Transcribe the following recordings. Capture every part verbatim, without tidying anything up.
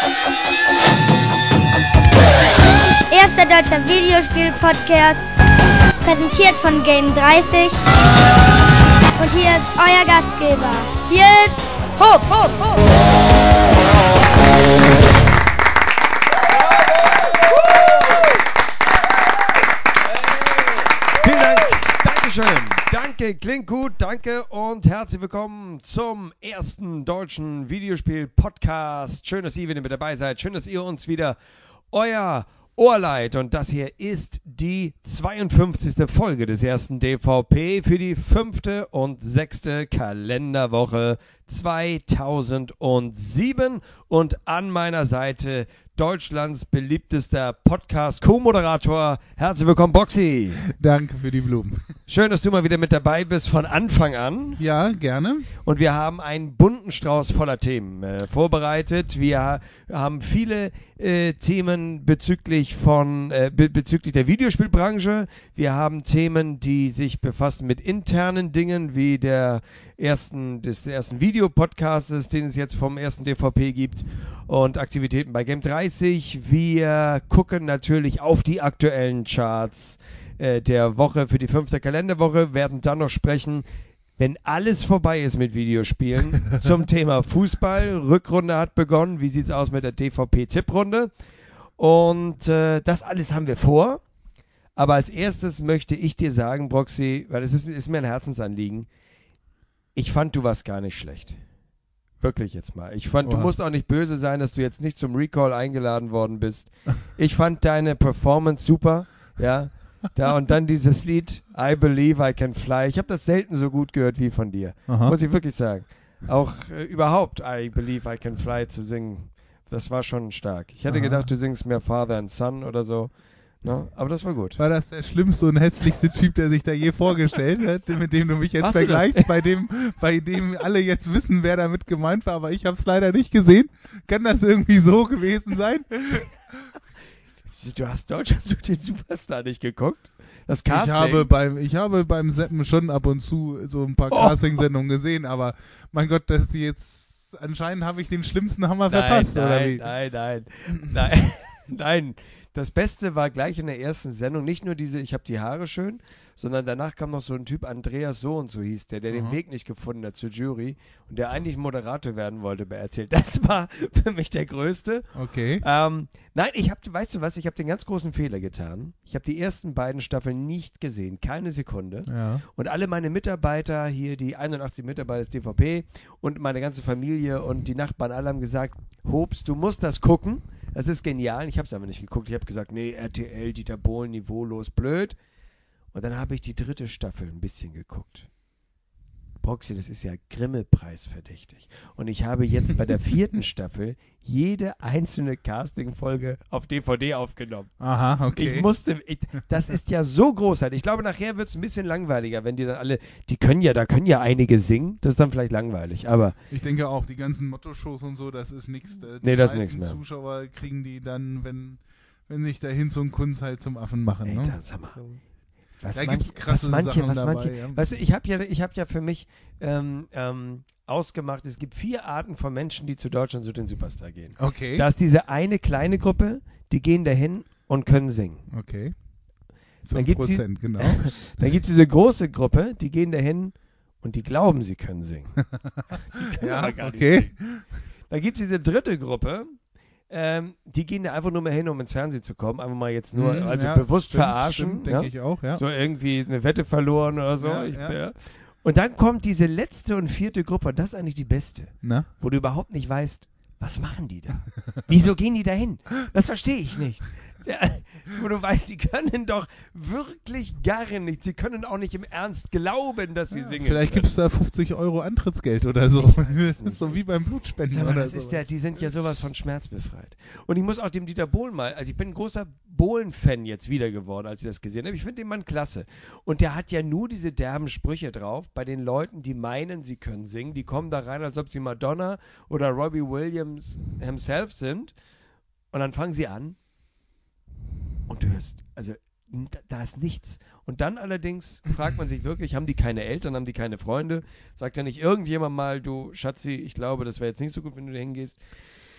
Erster deutscher Videospiel-Podcast, präsentiert von Game dreißig. Und hier ist euer Gastgeber, Nils Hopp. Hopp, Hopp. Vielen Dank, Dankeschön, danke, klingt gut, danke und herzlich willkommen zum ersten deutschen Videospiel-Podcast. Schön, dass ihr wieder mit dabei seid, schön, dass ihr uns wieder euer Ohr leiht. Und das hier ist die zweiundfünfzigste Folge des ersten D V P für die fünfte und sechste Kalenderwoche zweitausendsieben. Und an meiner Seite Deutschlands beliebtester Podcast-Co-Moderator. Herzlich willkommen, Boxy. Danke für die Blumen. Schön, dass du mal wieder mit dabei bist von Anfang an. Ja, gerne. Und wir haben einen bunten Strauß voller Themen äh, vorbereitet. Wir haben viele äh, Themen bezüglich von äh, be- bezüglich der Videospielbranche. Wir haben Themen, die sich befassen mit internen Dingen, wie der ersten des ersten Videopodcasts, den es jetzt vom ersten D V P gibt, und Aktivitäten bei Game dreißig. Wir gucken natürlich auf die aktuellen Charts äh, der Woche für die fünfte Kalenderwoche, werden dann noch sprechen, wenn alles vorbei ist mit Videospielen, zum Thema Fußball. Rückrunde hat begonnen. Wie sieht's aus mit der D V P-Tipprunde? Und äh, das alles haben wir vor. Aber als erstes möchte ich dir sagen, Broxy, weil es ist, ist mir ein Herzensanliegen, ich fand, du warst gar nicht schlecht. Wirklich jetzt mal. Ich fand, Oha. Du musst auch nicht böse sein, dass du jetzt nicht zum Recall eingeladen worden bist. Ich fand deine Performance super, ja. Da und dann dieses Lied I Believe I Can Fly. Ich habe das selten so gut gehört wie von dir. Aha. Muss ich wirklich sagen. Auch äh, überhaupt I Believe I Can Fly zu singen, das war schon stark. Ich hätte Aha. gedacht, du singst mehr Father and Son oder so. No, aber das war gut. War das der schlimmste und hässlichste Typ, der sich da je vorgestellt hat, mit dem du mich jetzt Hast vergleichst, bei dem, bei dem alle jetzt wissen, wer damit gemeint war, aber ich habe es leider nicht gesehen. Kann das irgendwie so gewesen sein? Du hast Deutschland zu den Superstar nicht geguckt? Das Casting? Ich habe beim, ich habe beim Seppen schon ab und zu so ein paar oh. Casting-Sendungen gesehen, aber mein Gott, dass die jetzt, anscheinend habe ich den schlimmsten Hammer nein, verpasst, nein, oder wie? Nein, nein, nein, nein. Das Beste war gleich in der ersten Sendung, nicht nur diese, ich habe die Haare schön, sondern danach kam noch so ein Typ, Andreas so und so hieß der, der Aha. den Weg nicht gefunden hat zur Jury und der eigentlich Moderator werden wollte bei R T L. Das war für mich der Größte. Okay. Ähm, nein, ich habe, weißt du was, ich habe den ganz großen Fehler getan. Ich habe die ersten beiden Staffeln nicht gesehen, keine Sekunde. Ja. Und alle meine Mitarbeiter hier, die einundachtzig Mitarbeiter des D V P und meine ganze Familie und die Nachbarn, alle haben gesagt, Hobbs, du musst das gucken. Das ist genial. Ich habe es aber nicht geguckt. Ich habe gesagt, nee, R T L, Dieter Bohlen, niveaulos, blöd. Und dann habe ich die dritte Staffel ein bisschen geguckt. Proxy, das ist ja Grimme-Preis verdächtig. Und ich habe jetzt bei der vierten Staffel jede einzelne Casting-Folge auf D V D aufgenommen. Aha, okay. Ich musste, ich, das ist ja so großartig. Ich glaube, nachher wird es ein bisschen langweiliger, wenn die dann alle, die können ja, da können ja einige singen. Das ist dann vielleicht langweilig, aber. Ich denke auch, die ganzen Motto-Shows und so, das ist nichts. Äh, nee, das ist nichts mehr. Die Zuschauer kriegen die dann, wenn, wenn sich dahin so ein Kunst halt zum Affen machen. Ey, ne? da, sag mal. Was da manche, gibt's krasse was manche, Sachen was dabei, manche, ja. Weißt du, ich habe ja, ich habe ja für mich ähm, ähm, ausgemacht, es gibt vier Arten von Menschen, die zu Deutschland zu den Superstar gehen. Okay. Da ist diese eine kleine Gruppe, die gehen dahin und können singen. Okay. fünf Prozent, genau. Dann gibt es diese große Gruppe, die gehen dahin und die glauben, sie können singen. können ja, gar okay. nicht singen. Dann gibt es diese dritte Gruppe, Ähm, die gehen da einfach nur mal hin, um ins Fernsehen zu kommen. Einfach mal jetzt nur, also ja, bewusst stimmt, verarschen. Denke ja? ich auch, ja. So irgendwie eine Wette verloren oder so. Ja, ich, ja. Ja. Und dann kommt diese letzte und vierte Gruppe, und das ist eigentlich die beste, Na? wo du überhaupt nicht weißt, was machen die da? Wieso gehen die da hin? Das verstehe ich nicht. Ja, wo du weißt, die können doch wirklich gar nichts. Sie können auch nicht im Ernst glauben, dass sie ja, singen. Vielleicht gibt es da fünfzig Euro Antrittsgeld oder so. Das ist so wie beim Blutspenden mal, oder das so. Ist ja, die sind ja sowas von schmerzbefreit. Und ich muss auch dem Dieter Bohlen mal, also ich bin ein großer Bohlen-Fan jetzt wieder geworden, als ich das gesehen habe. Ich finde den Mann klasse. Und der hat ja nur diese derben Sprüche drauf bei den Leuten, die meinen, sie können singen. Die kommen da rein, als ob sie Madonna oder Robbie Williams himself sind. Und dann fangen sie an. Und du hörst, also da ist nichts. Und dann allerdings fragt man sich wirklich, haben die keine Eltern, haben die keine Freunde? Sagt ja nicht irgendjemand mal, du Schatzi, ich glaube, das wäre jetzt nicht so gut, wenn du da hingehst.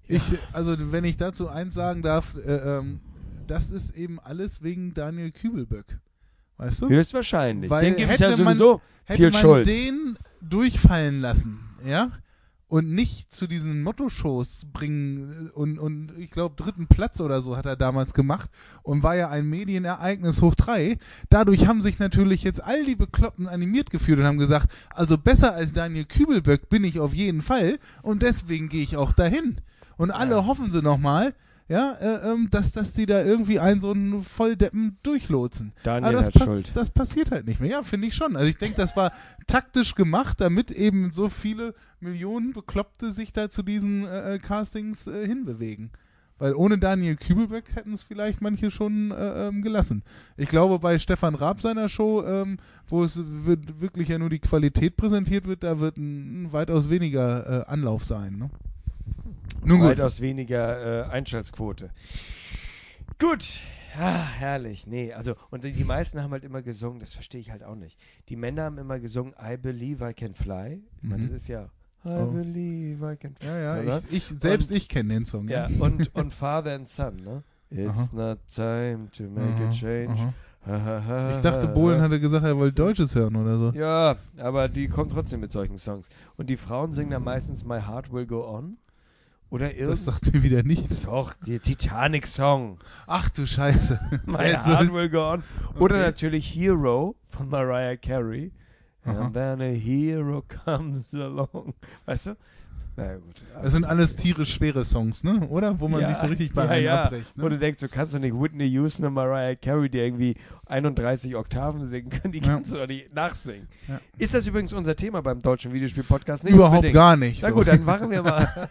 Ich, also wenn ich dazu eins sagen darf, äh, ähm, das ist eben alles wegen Daniel Kübelböck. Weißt du? Höchstwahrscheinlich. Weil Den gebe ich ja hätte man- sowieso Hätte viel man Schuld. den durchfallen lassen, ja, und nicht zu diesen Motto-Shows bringen und, und ich glaube dritten Platz oder so hat er damals gemacht und war ja ein Medienereignis hoch drei. Dadurch haben sich natürlich jetzt all die Bekloppten animiert gefühlt und haben gesagt, also besser als Daniel Kübelböck bin ich auf jeden Fall und deswegen gehe ich auch dahin. Und alle Ja. hoffen sie nochmal, ja, äh, ähm, dass, dass die da irgendwie einen so einen Volldeppen durchlotsen. Daniel Aber das, hat pass- Schuld. das passiert halt nicht mehr. Ja, finde ich schon. Also ich denke, das war taktisch gemacht, damit eben so viele Millionen Bekloppte sich da zu diesen äh, äh, Castings äh, hinbewegen. Weil ohne Daniel Kübelböck hätten es vielleicht manche schon äh, ähm, gelassen. Ich glaube, bei Stefan Raab seiner Show, ähm, wo es wird wirklich ja nur die Qualität präsentiert wird, da wird ein, ein weitaus weniger äh, Anlauf sein. Ne? Nun gut. Weitaus weniger äh, Einschaltquote. Gut. Ah, herrlich. Nee, also, und die, die meisten haben halt immer gesungen, das verstehe ich halt auch nicht. Die Männer haben immer gesungen, I believe I can fly. Ich meine, Mhm. das ist ja, I Oh. believe I can fly. Ja, ja, Oder? ich, ich, selbst Und- ich kenne den Song. Ja, und, und Father and Son, ne? It's not time to make Aha, a change. aha. Ha, ha, ha, Ich dachte, ha, Bohlen ha. hatte gesagt, er wollte Deutsches hören oder so. Ja, aber die kommen trotzdem mit solchen Songs. Und die Frauen singen dann meistens My Heart Will Go On. Oder Das irgend... sagt mir wieder nichts. Doch, der Titanic-Song. Ach du Scheiße. My Jetzt- Heart Will Go On. Oder Okay. natürlich Hero von Mariah Carey. Aha. And then a hero comes along. Weißt du? Na ja, gut. Das sind alles tierisch schwere Songs, ne? Oder? Wo man Ja, sich so richtig bei ja, einem ja. abbricht. Wo du Ne? denkst, du kannst doch nicht Whitney Houston und Mariah Carey, die irgendwie einunddreißig Oktaven singen können, die Ja. kannst du doch nicht nachsingen. Ja. Ist das übrigens unser Thema beim deutschen Videospiel-Podcast? Nicht Überhaupt unbedingt. gar nicht. Na so. gut, dann machen wir mal.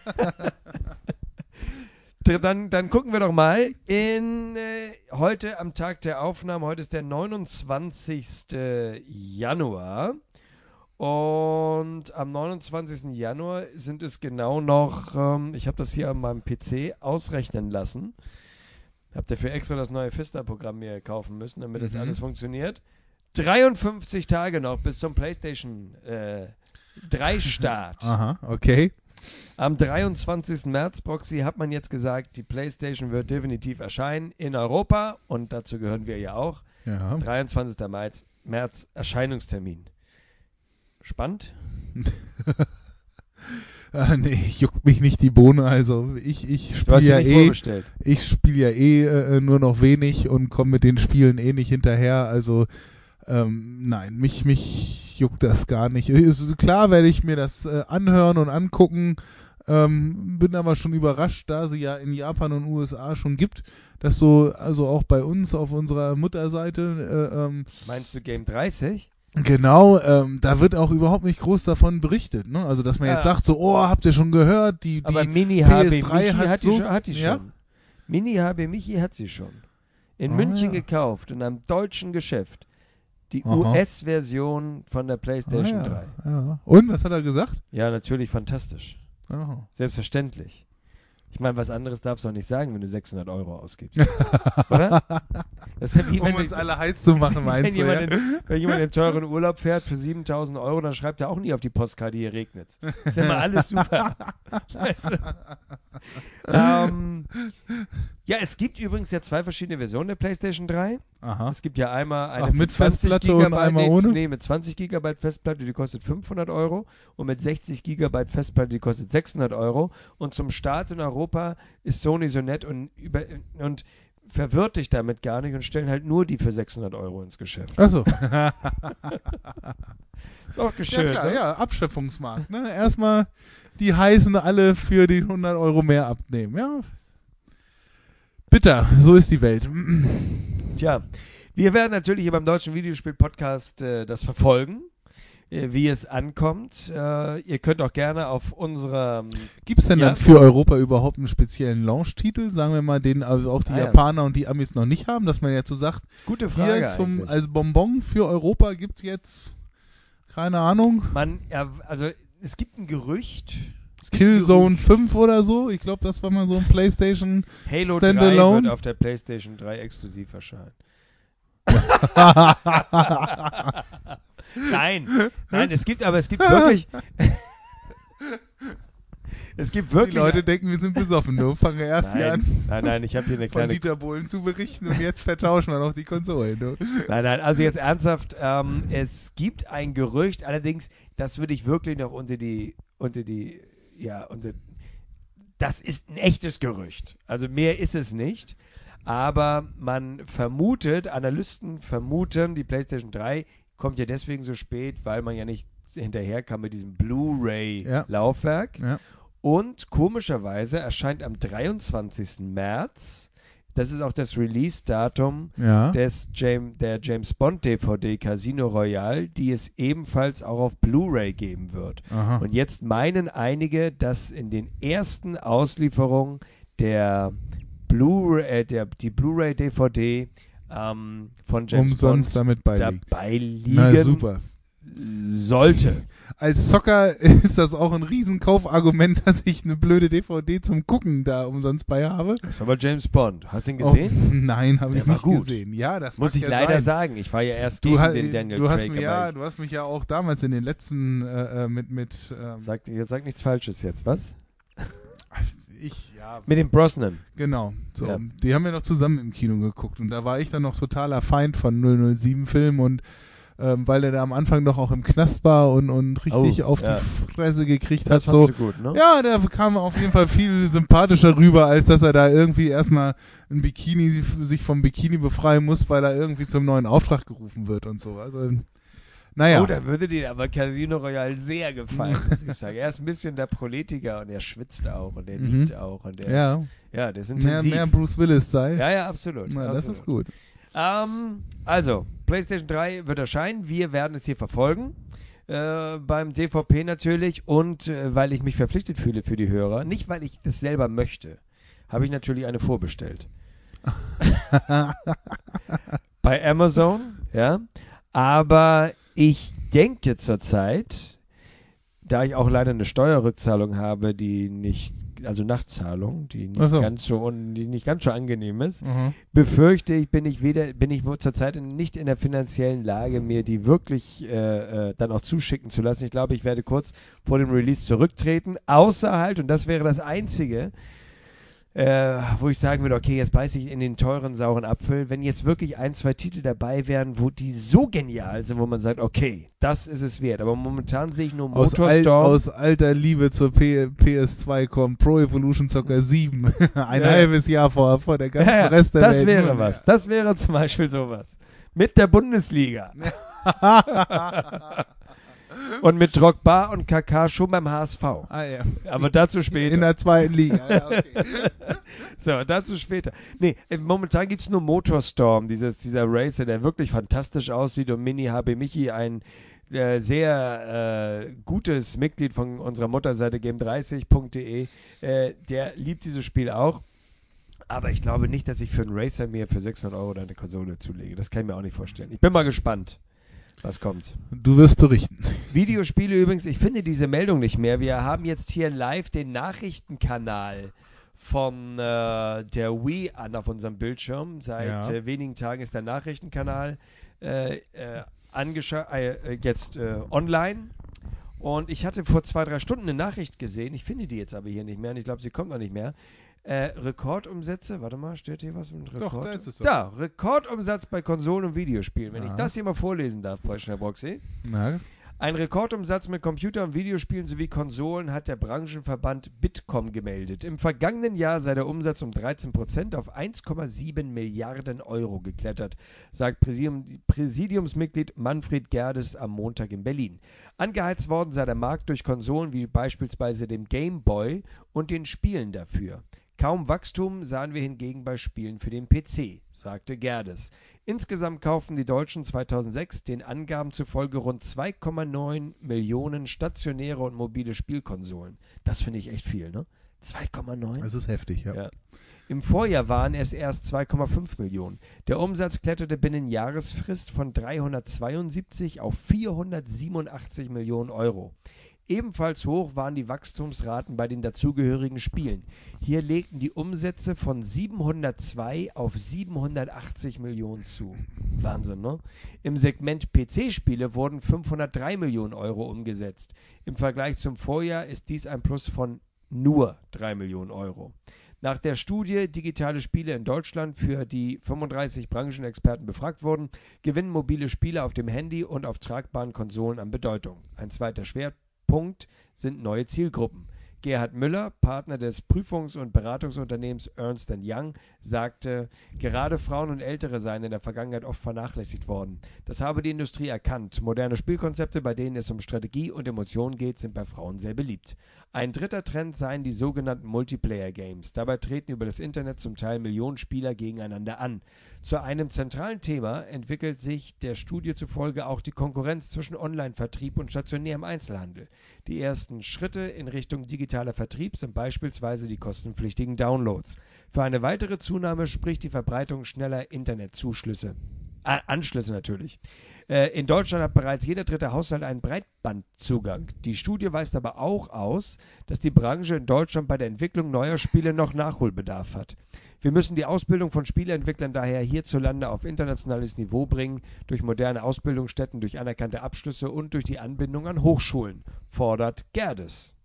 dann, dann gucken wir doch mal in äh, heute am Tag der Aufnahme, heute ist der neunundzwanzigste Januar. Und am neunundzwanzigsten Januar sind es genau noch, ähm, ich habe das hier an meinem P C ausrechnen lassen. Hab dafür extra das neue Vista-Programm mir kaufen müssen, damit das Mhm. alles funktioniert. dreiundfünfzig Tage noch bis zum PlayStation äh, drei Start. Aha, okay. Am dreiundzwanzigsten März, Proxy, hat man jetzt gesagt, die PlayStation wird definitiv erscheinen in Europa und dazu gehören wir ja auch. Ja. dreiundzwanzigsten März, März Erscheinungstermin. Spannend? Ah, nee, juckt mich nicht die Bohne. Also ich, ich Du hast spiele dir ja nicht eh, vorgestellt. ich spiele ja eh äh, nur noch wenig und komme mit den Spielen eh nicht hinterher. Also ähm, nein, mich, mich juckt das gar nicht. Ist, klar werde ich mir das äh, anhören und angucken. Ähm, bin aber schon überrascht, da sie ja in Japan und U S A schon gibt, dass so, also auch bei uns auf unserer Mutterseite, äh, ähm, Meinst du Game dreißig? genau, ähm, da wird auch überhaupt nicht groß davon berichtet. Ne? Also, dass man Ja. jetzt sagt, so, oh, habt ihr schon gehört, die, die Aber Mini H B P S drei Michi hat hat, die so- schon, hat die ja? schon. Mini H B Michi hat sie schon. In Ah, München ja. gekauft, in einem deutschen Geschäft. Die Aha. U S-Version von der PlayStation ah, drei. ja, ja. Und, was hat er gesagt? Ja, natürlich fantastisch. Aha. Selbstverständlich. Ich meine, was anderes darfst du auch nicht sagen, wenn du sechshundert Euro ausgibst. Oder? Das ist ja wie Um wenn, uns du- alle heiß zu machen, wenn, meinst du, jemand ja? in, wenn jemand in teuren Urlaub fährt für siebentausend Euro, dann schreibt er auch nie auf die Postkarte, hier regnet's. Ist ja immer alles super. Weißt du? ähm, ja, es gibt übrigens ja zwei verschiedene Versionen der PlayStation drei. Aha. Es gibt ja einmal eine Ach, mit mit zwanzig Festplatte und Gigabyte, einmal nee, ohne? nee, mit zwanzig Gigabyte Festplatte, die kostet fünfhundert Euro und mit sechzig Gigabyte Festplatte, die kostet sechshundert Euro. Und zum Start in Europa ist Sony so nett und, über, und verwirrt dich damit gar nicht und stellen halt nur die für sechshundert Euro ins Geschäft. Achso. Ist auch Ja, geschön, klar, ne? ja, Abschöpfungsmarkt. Ne? Erstmal die heißen alle für die hundert Euro mehr abnehmen. Ja. Bitter, so ist die Welt. Tja, wir werden natürlich hier beim Deutschen Videospiel-Podcast äh, das verfolgen, äh, wie es ankommt. Äh, ihr könnt auch gerne auf unserer... Gibt es denn Ja. dann für Europa überhaupt einen speziellen Launch-Titel, sagen wir mal, den also auch die Ah, ja. Japaner und die Amis noch nicht haben, dass man jetzt so sagt, Gute Frage hier zum, eigentlich. als Bonbon für Europa gibt es jetzt, keine Ahnung, Man, ja, also es gibt ein Gerücht. Es gibt ein Killzone fünf oder so. Ich glaube, das war mal so ein PlayStation Gerücht, Halo drei Standalone. wird auf der PlayStation drei exklusiv erscheinen. nein, nein, es gibt, aber es gibt wirklich, Es gibt wirklich... Die Leute denken, wir sind besoffen. Du fangen erst nein, hier an, nein, nein, ich habe hier eine von kleine... Dieter Bohlen zu berichten und jetzt vertauschen wir noch die Konsolen. Du. Nein, nein, also jetzt ernsthaft, ähm, es gibt ein Gerücht, allerdings, das würde ich wirklich noch unter die, unter die, ja, unter, das ist ein echtes Gerücht. Also mehr ist es nicht, aber man vermutet, Analysten vermuten, die PlayStation drei kommt ja deswegen so spät, weil man ja nicht hinterherkam mit diesem Blu-ray-Laufwerk. Ja. Und komischerweise erscheint am dreiundzwanzigsten März, das ist auch das Release-Datum Ja. des James, der James Bond D V D Casino Royale, die es ebenfalls auch auf Blu-ray geben wird. Aha. Und jetzt meinen einige, dass in den ersten Auslieferungen der Blu-ray, äh, der, die Blu-ray D V D ähm, von James Umsonst Bond damit beiliegen. dabei liegen Na super. sollte. Als Zocker ist das auch ein Riesenkaufargument, dass ich eine blöde D V D zum Gucken da umsonst bei habe. Das ist aber James Bond. Hast du ihn gesehen? Oh, nein, habe Der ich war nicht gut. gesehen. Ja, das Muss mag ich ja leider sein. sagen. Ich war ja erst Du, gegen ha den Daniel du, hast Craig. mir aber ja, ich- du hast mich ja auch damals in den letzten äh, äh, mit mit ähm, Sag, jetzt sag nichts Falsches jetzt, was? ich ja Mit dem Brosnan. genau. So, Ja. die haben wir noch zusammen im Kino geguckt und da war ich dann noch totaler Feind von null null sieben Film und ähm, weil er da am Anfang noch auch im Knast war und, und richtig Oh, auf ja. die Fresse gekriegt Das hat. So, fandst du gut, ne? ja, der kam auf jeden Fall viel sympathischer rüber, als dass er da irgendwie erstmal ein Bikini, sich vom Bikini befreien muss, weil er irgendwie zum neuen Auftrag gerufen wird und so. Also, naja. Oh, da würde dir aber Casino Royale sehr gefallen, muss ich sagen. Er ist ein bisschen der Proletiker und er schwitzt auch und er Mhm. liebt auch. Und er ja, ist, ja, der ist mehr, intensiv. mehr Bruce Willis sei. Ja, ja, absolut. Na, das absolut. ist gut. Ähm, also, PlayStation drei wird erscheinen. Wir werden es hier verfolgen. Äh, beim D V P natürlich. Und äh, weil ich mich verpflichtet fühle für die Hörer, nicht weil ich das selber möchte, habe ich natürlich eine vorbestellt. Bei Amazon, ja. Aber ich denke zurzeit, da ich auch leider eine Steuerrückzahlung habe, die nicht, also Nachzahlung, die nicht, Ach so. ganz so, un- die nicht ganz so angenehm ist, Mhm. befürchte ich, bin ich weder, bin ich zurzeit nicht in der finanziellen Lage, mir die wirklich äh, äh, dann auch zuschicken zu lassen. Ich glaube, ich werde kurz vor dem Release zurücktreten, außer halt, und das wäre das Einzige, äh, wo ich sagen würde, okay, jetzt beiße ich in den teuren, sauren Apfel. Wenn jetzt wirklich ein, zwei Titel dabei wären, wo die so genial sind, wo man sagt, okay, das ist es wert. Aber momentan sehe ich nur Aus, al Motorstorm. aus alter Liebe zur P PS zwei kommt Pro Evolution Soccer sieben. Ein Ja. halbes Jahr vor, vor der ganzen Ja, ja, Rest der das Welt. wäre Nur- was. Das wäre zum Beispiel sowas. Mit der Bundesliga. Und mit Drogba und Kaká schon beim H S V. Ah, ja. Aber dazu später. In der zweiten Liga. Ja, okay. So, dazu später. Nee, äh, momentan gibt es nur Motorstorm, dieses, dieser Racer, der wirklich fantastisch aussieht, und Mini H B Michi, ein äh, sehr äh, gutes Mitglied von unserer Mutterseite game dreißig punkt de, äh, der liebt dieses Spiel auch. Aber ich glaube nicht, dass ich für einen Racer mir für sechshundert Euro eine Konsole zulege. Das kann ich mir auch nicht vorstellen. Ich bin mal gespannt, was kommt. Du wirst berichten. Videospiele übrigens, ich finde diese Meldung nicht mehr. Wir haben jetzt hier live den Nachrichtenkanal von äh, der Wii an auf unserem Bildschirm. Seit Ja. äh, wenigen Tagen ist der Nachrichtenkanal äh, äh, angescha- äh, jetzt äh, online. Und ich hatte vor zwei, drei Stunden eine Nachricht gesehen. Ich finde die jetzt aber hier nicht mehr und ich glaube, sie kommt noch nicht mehr. Äh, Rekordumsätze, warte mal, steht hier was mit Rekord? Doch, da ist es doch. Da, Rekordumsatz bei Konsolen und Videospielen. Wenn Ja. ich das hier mal vorlesen darf, Herr Boxy. Na, Ein Rekordumsatz mit Computer- und Videospielen sowie Konsolen hat der Branchenverband Bitkom gemeldet. Im vergangenen Jahr sei der Umsatz um dreizehn Prozent auf eins Komma sieben Milliarden Euro geklettert, sagt Präsidium, Präsidiumsmitglied Manfred Gerdes am Montag in Berlin. Angeheizt worden sei der Markt durch Konsolen wie beispielsweise dem Game Boy und den Spielen dafür. Kaum Wachstum sahen wir hingegen bei Spielen für den P C, sagte Gerdes. Insgesamt kauften die Deutschen zweitausendsechs den Angaben zufolge rund zwei Komma neun Millionen stationäre und mobile Spielkonsolen. Das finde ich echt viel, ne? zwei Komma neun? das ist heftig, ja. Ja. Im Vorjahr waren es erst zwei Komma fünf Millionen. Der Umsatz kletterte binnen Jahresfrist von dreihundertzweiundsiebzig auf vierhundertsiebenundachtzig Millionen Euro. Ebenfalls hoch waren die Wachstumsraten bei den dazugehörigen Spielen. Hier legten die Umsätze von siebenhundertzwei auf siebenhundertachtzig Millionen zu. Wahnsinn, ne? Im Segment P C-Spiele wurden fünfhundertdrei Millionen Euro umgesetzt. Im Vergleich zum Vorjahr ist dies ein Plus von nur drei Millionen Euro. Nach der Studie Digitale Spiele in Deutschland, für die fünfunddreißig Branchenexperten befragt wurden, gewinnen mobile Spiele auf dem Handy und auf tragbaren Konsolen an Bedeutung. Ein zweiter Schwerpunkt sind neue Zielgruppen. Gerhard Müller, Partner des Prüfungs- und Beratungsunternehmens Ernst and Young, sagte, gerade Frauen und Ältere seien in der Vergangenheit oft vernachlässigt worden. Das habe die Industrie erkannt. Moderne Spielkonzepte, bei denen es um Strategie und Emotionen geht, sind bei Frauen sehr beliebt. Ein dritter Trend seien die sogenannten Multiplayer-Games. Dabei treten über das Internet zum Teil Millionen Spieler gegeneinander an. Zu einem zentralen Thema entwickelt sich der Studie zufolge auch die Konkurrenz zwischen Online-Vertrieb und stationärem Einzelhandel. Die ersten Schritte in Richtung digitaler Vertrieb sind beispielsweise die kostenpflichtigen Downloads. Für eine weitere Zunahme spricht die Verbreitung schneller Internetzuschlüsse. Äh, Anschlüsse natürlich. Äh, in Deutschland hat bereits jeder dritte Haushalt einen Breitbandzugang. Die Studie weist aber auch aus, dass die Branche in Deutschland bei der Entwicklung neuer Spiele noch Nachholbedarf hat. Wir müssen die Ausbildung von Spieleentwicklern daher hierzulande auf internationales Niveau bringen, durch moderne Ausbildungsstätten, durch anerkannte Abschlüsse und durch die Anbindung an Hochschulen, fordert Gerdes.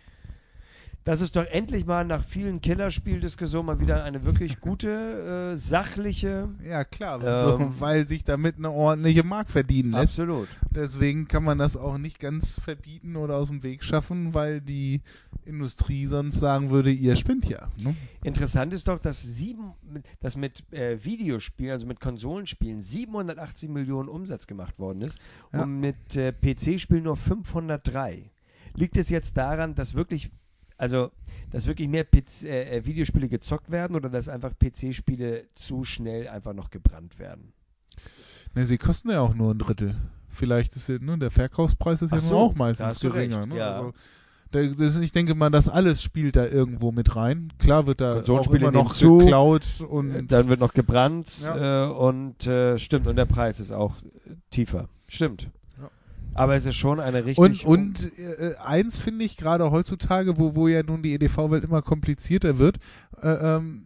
Das ist doch endlich mal nach vielen Killerspieldiskussionen mal wieder eine wirklich gute, äh, sachliche... Ja, klar, ähm, so, weil sich damit eine ordentliche Mark verdienen lässt. Absolut. Deswegen kann man das auch nicht ganz verbieten oder aus dem Weg schaffen, weil die Industrie sonst sagen würde, ihr spinnt ja. Ne? Interessant ist doch, dass, sieben, dass mit äh, Videospielen, also mit Konsolenspielen, siebenhundertachtzig Millionen Umsatz gemacht worden ist Ja. und mit äh, P C-Spielen nur fünfhundertdrei. Liegt es jetzt daran, dass wirklich... Also, dass wirklich mehr P C, äh, Videospiele gezockt werden oder dass einfach P C-Spiele zu schnell einfach noch gebrannt werden? Ne, sie kosten ja auch nur ein Drittel. Vielleicht ist ja, ne, der Verkaufspreis ist Ach ja so, nur auch da meistens hast du geringer. recht, Ne? ja. Also, da, das, ich denke mal, das alles spielt da irgendwo mit rein. Klar wird da auch Konsolenspiele immer noch nehmen zu, geklaut und Dann wird noch gebrannt Ja. äh, und äh, stimmt, und der Preis ist auch äh, tiefer. Stimmt. Ja. Aber es ist schon eine richtig... Und, und äh, eins finde ich gerade heutzutage, wo, wo ja nun die E D V-Welt immer komplizierter wird, äh, ähm,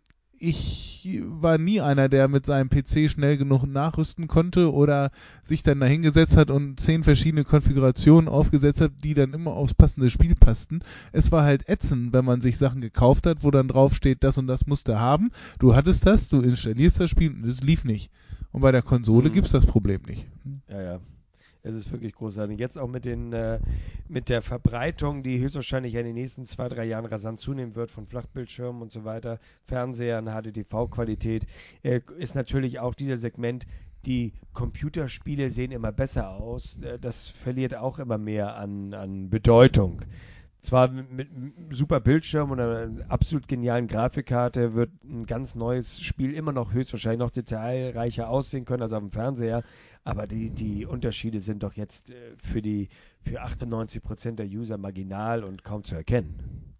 ich war nie einer, der mit seinem P C schnell genug nachrüsten konnte oder sich dann da hingesetzt hat und zehn verschiedene Konfigurationen aufgesetzt hat, die dann immer aufs passende Spiel passten. Es war halt ätzend, wenn man sich Sachen gekauft hat, wo dann drauf steht, das und das musst du haben. Du hattest das, du installierst das Spiel und es lief nicht. Und bei der Konsole Mhm. gibt es das Problem nicht. Ja, ja. Es ist wirklich großartig. Jetzt auch mit, den, äh, mit der Verbreitung, die höchstwahrscheinlich in den nächsten zwei, drei Jahren rasant zunehmen wird, von Flachbildschirmen und so weiter, Fernsehern, H D T V-Qualität, äh, ist natürlich auch dieser Segment, die Computerspiele sehen immer besser aus. Äh, das verliert auch immer mehr an, an Bedeutung. Zwar mit, mit einem super Bildschirm und einer absolut genialen Grafikkarte wird ein ganz neues Spiel immer noch höchstwahrscheinlich noch detailreicher aussehen können als auf dem Fernseher, aber die, die Unterschiede sind doch jetzt äh, für, die, für achtundneunzig Prozent der User marginal und kaum zu erkennen.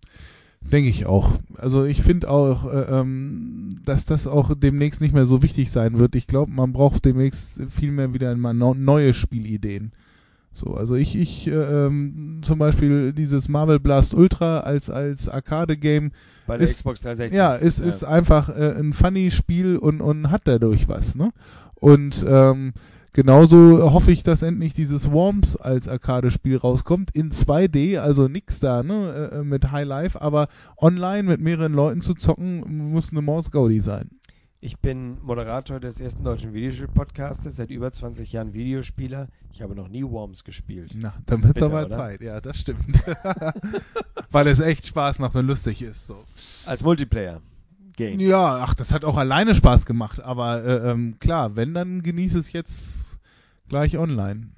Denke ich auch. Also ich finde auch, äh, ähm, dass das auch demnächst nicht mehr so wichtig sein wird. Ich glaube, man braucht demnächst viel mehr wieder mal no- neue Spielideen. So, also ich, ich äh, ähm, zum Beispiel dieses Marvel Blast Ultra als, als Arcade-Game Bei der ist, Xbox dreihundertsechzig. ja, ist, ist einfach äh, ein funny Spiel und, und hat dadurch was, ne? Und ähm, genauso hoffe ich, dass endlich dieses Worms als Arcade-Spiel rauskommt, in zwei D, also nix da, ne, äh, mit High Life, aber online mit mehreren Leuten zu zocken, muss eine Maus Gaudi sein. Ich bin Moderator des ersten deutschen Videospiel-Podcastes, seit über zwanzig Jahren Videospieler. Ich habe noch nie Worms gespielt. Na, dann wird's Bitter, aber oder? Zeit, ja, das stimmt. Weil es echt Spaß macht und lustig ist, so. Als Multiplayer-Game. Ja, ach, das hat auch alleine Spaß gemacht, aber äh, ähm, klar, wenn, dann genieße es jetzt gleich online.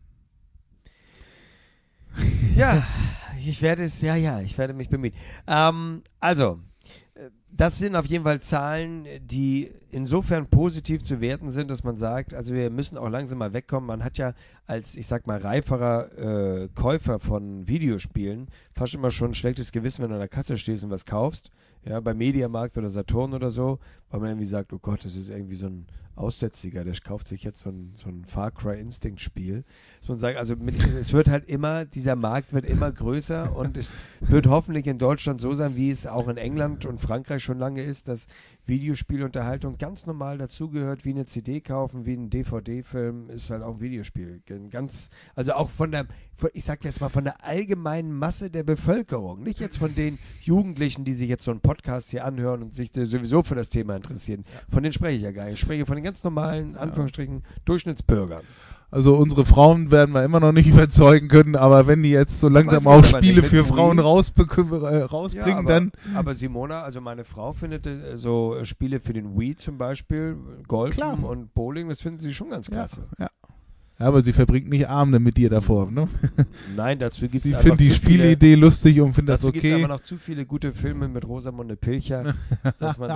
Ja, ich werde es, ja, ja, ich werde mich bemühen. Ähm, also, äh, das sind auf jeden Fall Zahlen, die insofern positiv zu werten sind, dass man sagt, also wir müssen auch langsam mal wegkommen. Man hat ja als, ich sag mal, reiferer äh, Käufer von Videospielen fast immer schon ein schlechtes Gewissen, wenn du an der Kasse stehst und was kaufst, ja, beim Mediamarkt oder Saturn oder so, weil man irgendwie sagt, oh Gott, das ist irgendwie so ein Aussätziger, der kauft sich jetzt so ein, so ein Far Cry Instinct Spiel. Dass man sagt, also mit, es wird halt immer, dieser Markt wird immer größer und es wird hoffentlich in Deutschland so sein, wie es auch in England und Frankreich schon lange ist, dass Videospielunterhaltung ganz normal dazugehört, wie eine C D kaufen, wie ein D V D-Film, ist halt auch ein Videospiel. Ganz, also auch von der, ich sag jetzt mal, von der allgemeinen Masse der Bevölkerung. Nicht jetzt von den Jugendlichen, die sich jetzt so einen Podcast hier anhören und sich sowieso für das Thema interessieren. Von denen spreche ich ja gar nicht. Ich spreche von den ganz normalen, Anführungsstrichen, Durchschnittsbürgern. Also unsere Frauen werden wir immer noch nicht überzeugen können, aber wenn die jetzt so langsam auch Spiele für Frauen rausbe- äh, rausbringen, ja, aber, dann... Aber Simona, also meine Frau findet äh, so äh, Spiele für den Wii zum Beispiel, Golfen Klar. und Bowling, das finden sie schon ganz klasse. Ja, ja. Ja, aber sie verbringt nicht Abende mit dir davor, ne? Nein, dazu gibt es Sie findet die Spielidee lustig und findet das okay. okay. Dazu gibt es aber noch zu viele gute Filme mit Rosamunde Pilcher, dass man...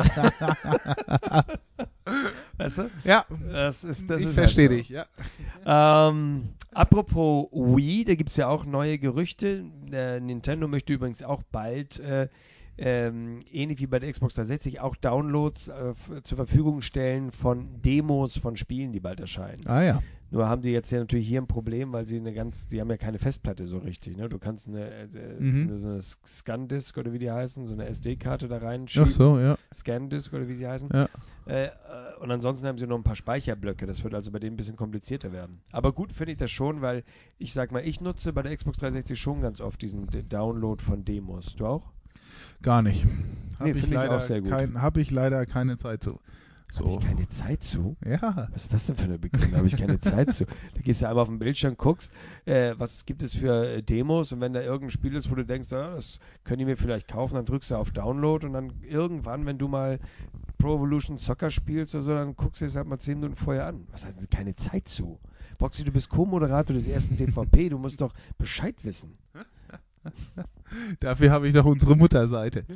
Weißt du? Ja, das ist, das ich ist verstehe halt so. dich, ja. Ähm, apropos Wii, da gibt es ja auch neue Gerüchte. Der Nintendo möchte übrigens auch bald, äh, ähm, ähnlich wie bei der Xbox dreihundertsechzig, auch Downloads äh, f- zur Verfügung stellen von Demos von Spielen, die bald erscheinen. Ah ja. Nur haben die jetzt ja natürlich hier ein Problem, weil sie eine ganz, die haben ja keine Festplatte so richtig, ne? Du kannst eine, äh, Mhm. eine so eine Scan-Disk oder wie die heißen, so eine S D-Karte da reinschieben. Ach so, ja. Scan-Disk oder wie die heißen. Ja. Äh, äh, und ansonsten haben sie noch ein paar Speicherblöcke. Das wird also bei denen ein bisschen komplizierter werden. Aber gut finde ich das schon, weil ich sag mal, ich nutze bei der Xbox dreihundertsechzig schon ganz oft diesen D- Download von Demos. Du auch? Gar nicht. Habe Nee, ich, finde ich leider auch sehr gut. kein- hab ich leider keine Zeit zu. Habe So. ich keine Zeit zu? Ja. Was ist das denn für eine Begründung? Da habe ich keine Zeit zu. Da gehst du einmal auf den Bildschirm, guckst, äh, was gibt es für äh, Demos und wenn da irgendein Spiel ist, wo du denkst, ja, das können die mir vielleicht kaufen, dann drückst du auf Download und dann irgendwann, wenn du mal Pro Evolution Soccer spielst oder so, dann guckst du es halt mal zehn Minuten vorher an. Was heißt denn keine Zeit zu? Boxy, du bist Co-Moderator des ersten D V P, du musst doch Bescheid wissen. Dafür habe ich doch unsere Mutterseite.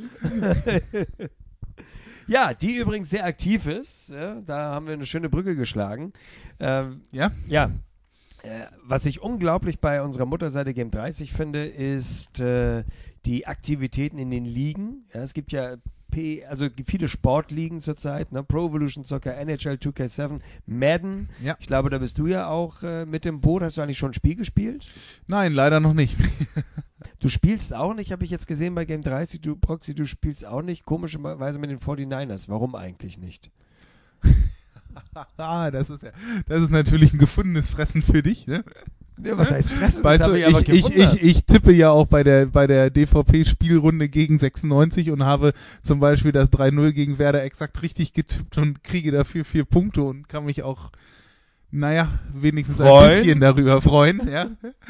Ja, die übrigens sehr aktiv ist. Ja, da haben wir eine schöne Brücke geschlagen. Ähm, Ja? ja. Äh, was ich unglaublich bei unserer Mutterseite Game dreißig finde, ist äh, die Aktivitäten in den Ligen. Ja, es gibt ja P, also gibt viele Sportligen zurzeit, ne? Pro Evolution Soccer, N H L zwei K sieben, Madden. Ja. Ich glaube, da bist du ja auch äh, mit dem Boot. Hast du eigentlich schon ein Spiel gespielt? Nein, leider noch nicht. Du spielst auch nicht, habe ich jetzt gesehen bei Game dreißig. Du, Proxy, du spielst auch nicht. Komischerweise mit den forty-niners. Warum eigentlich nicht? Ah, das ist ja, das ist natürlich ein gefundenes Fressen für dich, ne? Ja, was heißt fressen? Weißt Das du, habe ich aber ich, ich, gewundert. ich, ich tippe ja auch bei der, bei der D V P-Spielrunde gegen sechsundneunzig und habe zum Beispiel das drei null gegen Werder exakt richtig getippt und kriege dafür vier Punkte und kann mich auch, naja, wenigstens Freuen. ein bisschen darüber freuen. Ja.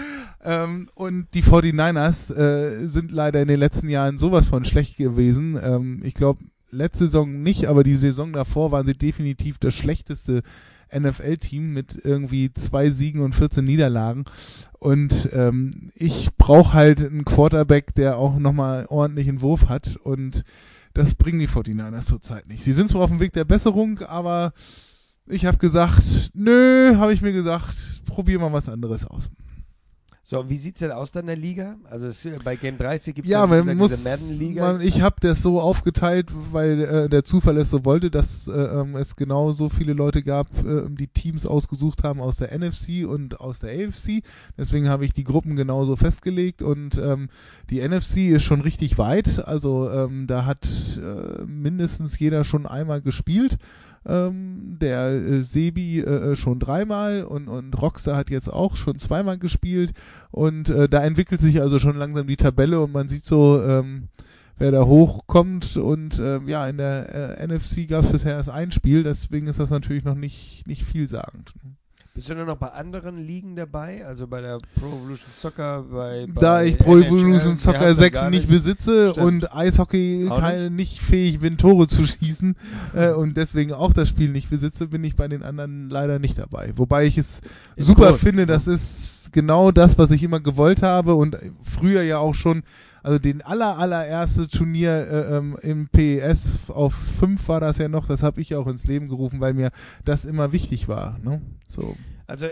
ähm, und die forty-niners äh, sind leider in den letzten Jahren sowas von schlecht gewesen. Ähm, ich glaube, letzte Saison nicht, aber die Saison davor waren sie definitiv das schlechteste N F L-Team mit irgendwie zwei Siegen und vierzehn Niederlagen. Und ähm, ich brauche halt einen Quarterback, der auch nochmal ordentlichen Wurf hat. Und das bringen die forty-niners zurzeit nicht. Sie sind zwar auf dem Weg der Besserung, aber ich habe gesagt, nö, habe ich mir gesagt, probier mal was anderes aus. So, wie sieht es denn aus dann in der Liga? Also es, bei Game dreißig gibt es Ja, ja, man diese muss, Madden-Liga. man, ich habe das so aufgeteilt, weil äh, der Zufall es so wollte, dass äh, ähm, es genau so viele Leute gab, äh, die Teams ausgesucht haben aus der N F C und aus der A F C. Deswegen habe ich die Gruppen genauso festgelegt und ähm, die N F C ist schon richtig weit. Also ähm, da hat äh, mindestens jeder schon einmal gespielt. Ähm, der äh, Sebi äh, schon dreimal und, und Rockstar hat jetzt auch schon zweimal gespielt und äh, da entwickelt sich also schon langsam die Tabelle und man sieht so, ähm, wer da hochkommt und ähm, ja, in der äh, N F C gab es bisher erst ein Spiel, deswegen ist das natürlich noch nicht, nicht vielsagend. Bist du nur noch bei anderen Ligen dabei? Also bei der Pro Evolution Soccer, bei, bei Da ich Pro N H L, Evolution die Soccer hast du sechs gar nicht besitze Stimmt. und Eishockey Auch keine, nicht fähig bin, Tore zu schießen äh, und deswegen auch das Spiel nicht besitze, bin ich bei den anderen leider nicht dabei. Wobei ich es Ist super Kurs, finde, ne? das ist genau das, was ich immer gewollt habe und früher ja auch schon, also den aller, allererste Turnier äh, ähm, im P E S auf fünf war das ja noch, das habe ich auch ins Leben gerufen, weil mir das immer wichtig war. Ne? So. Also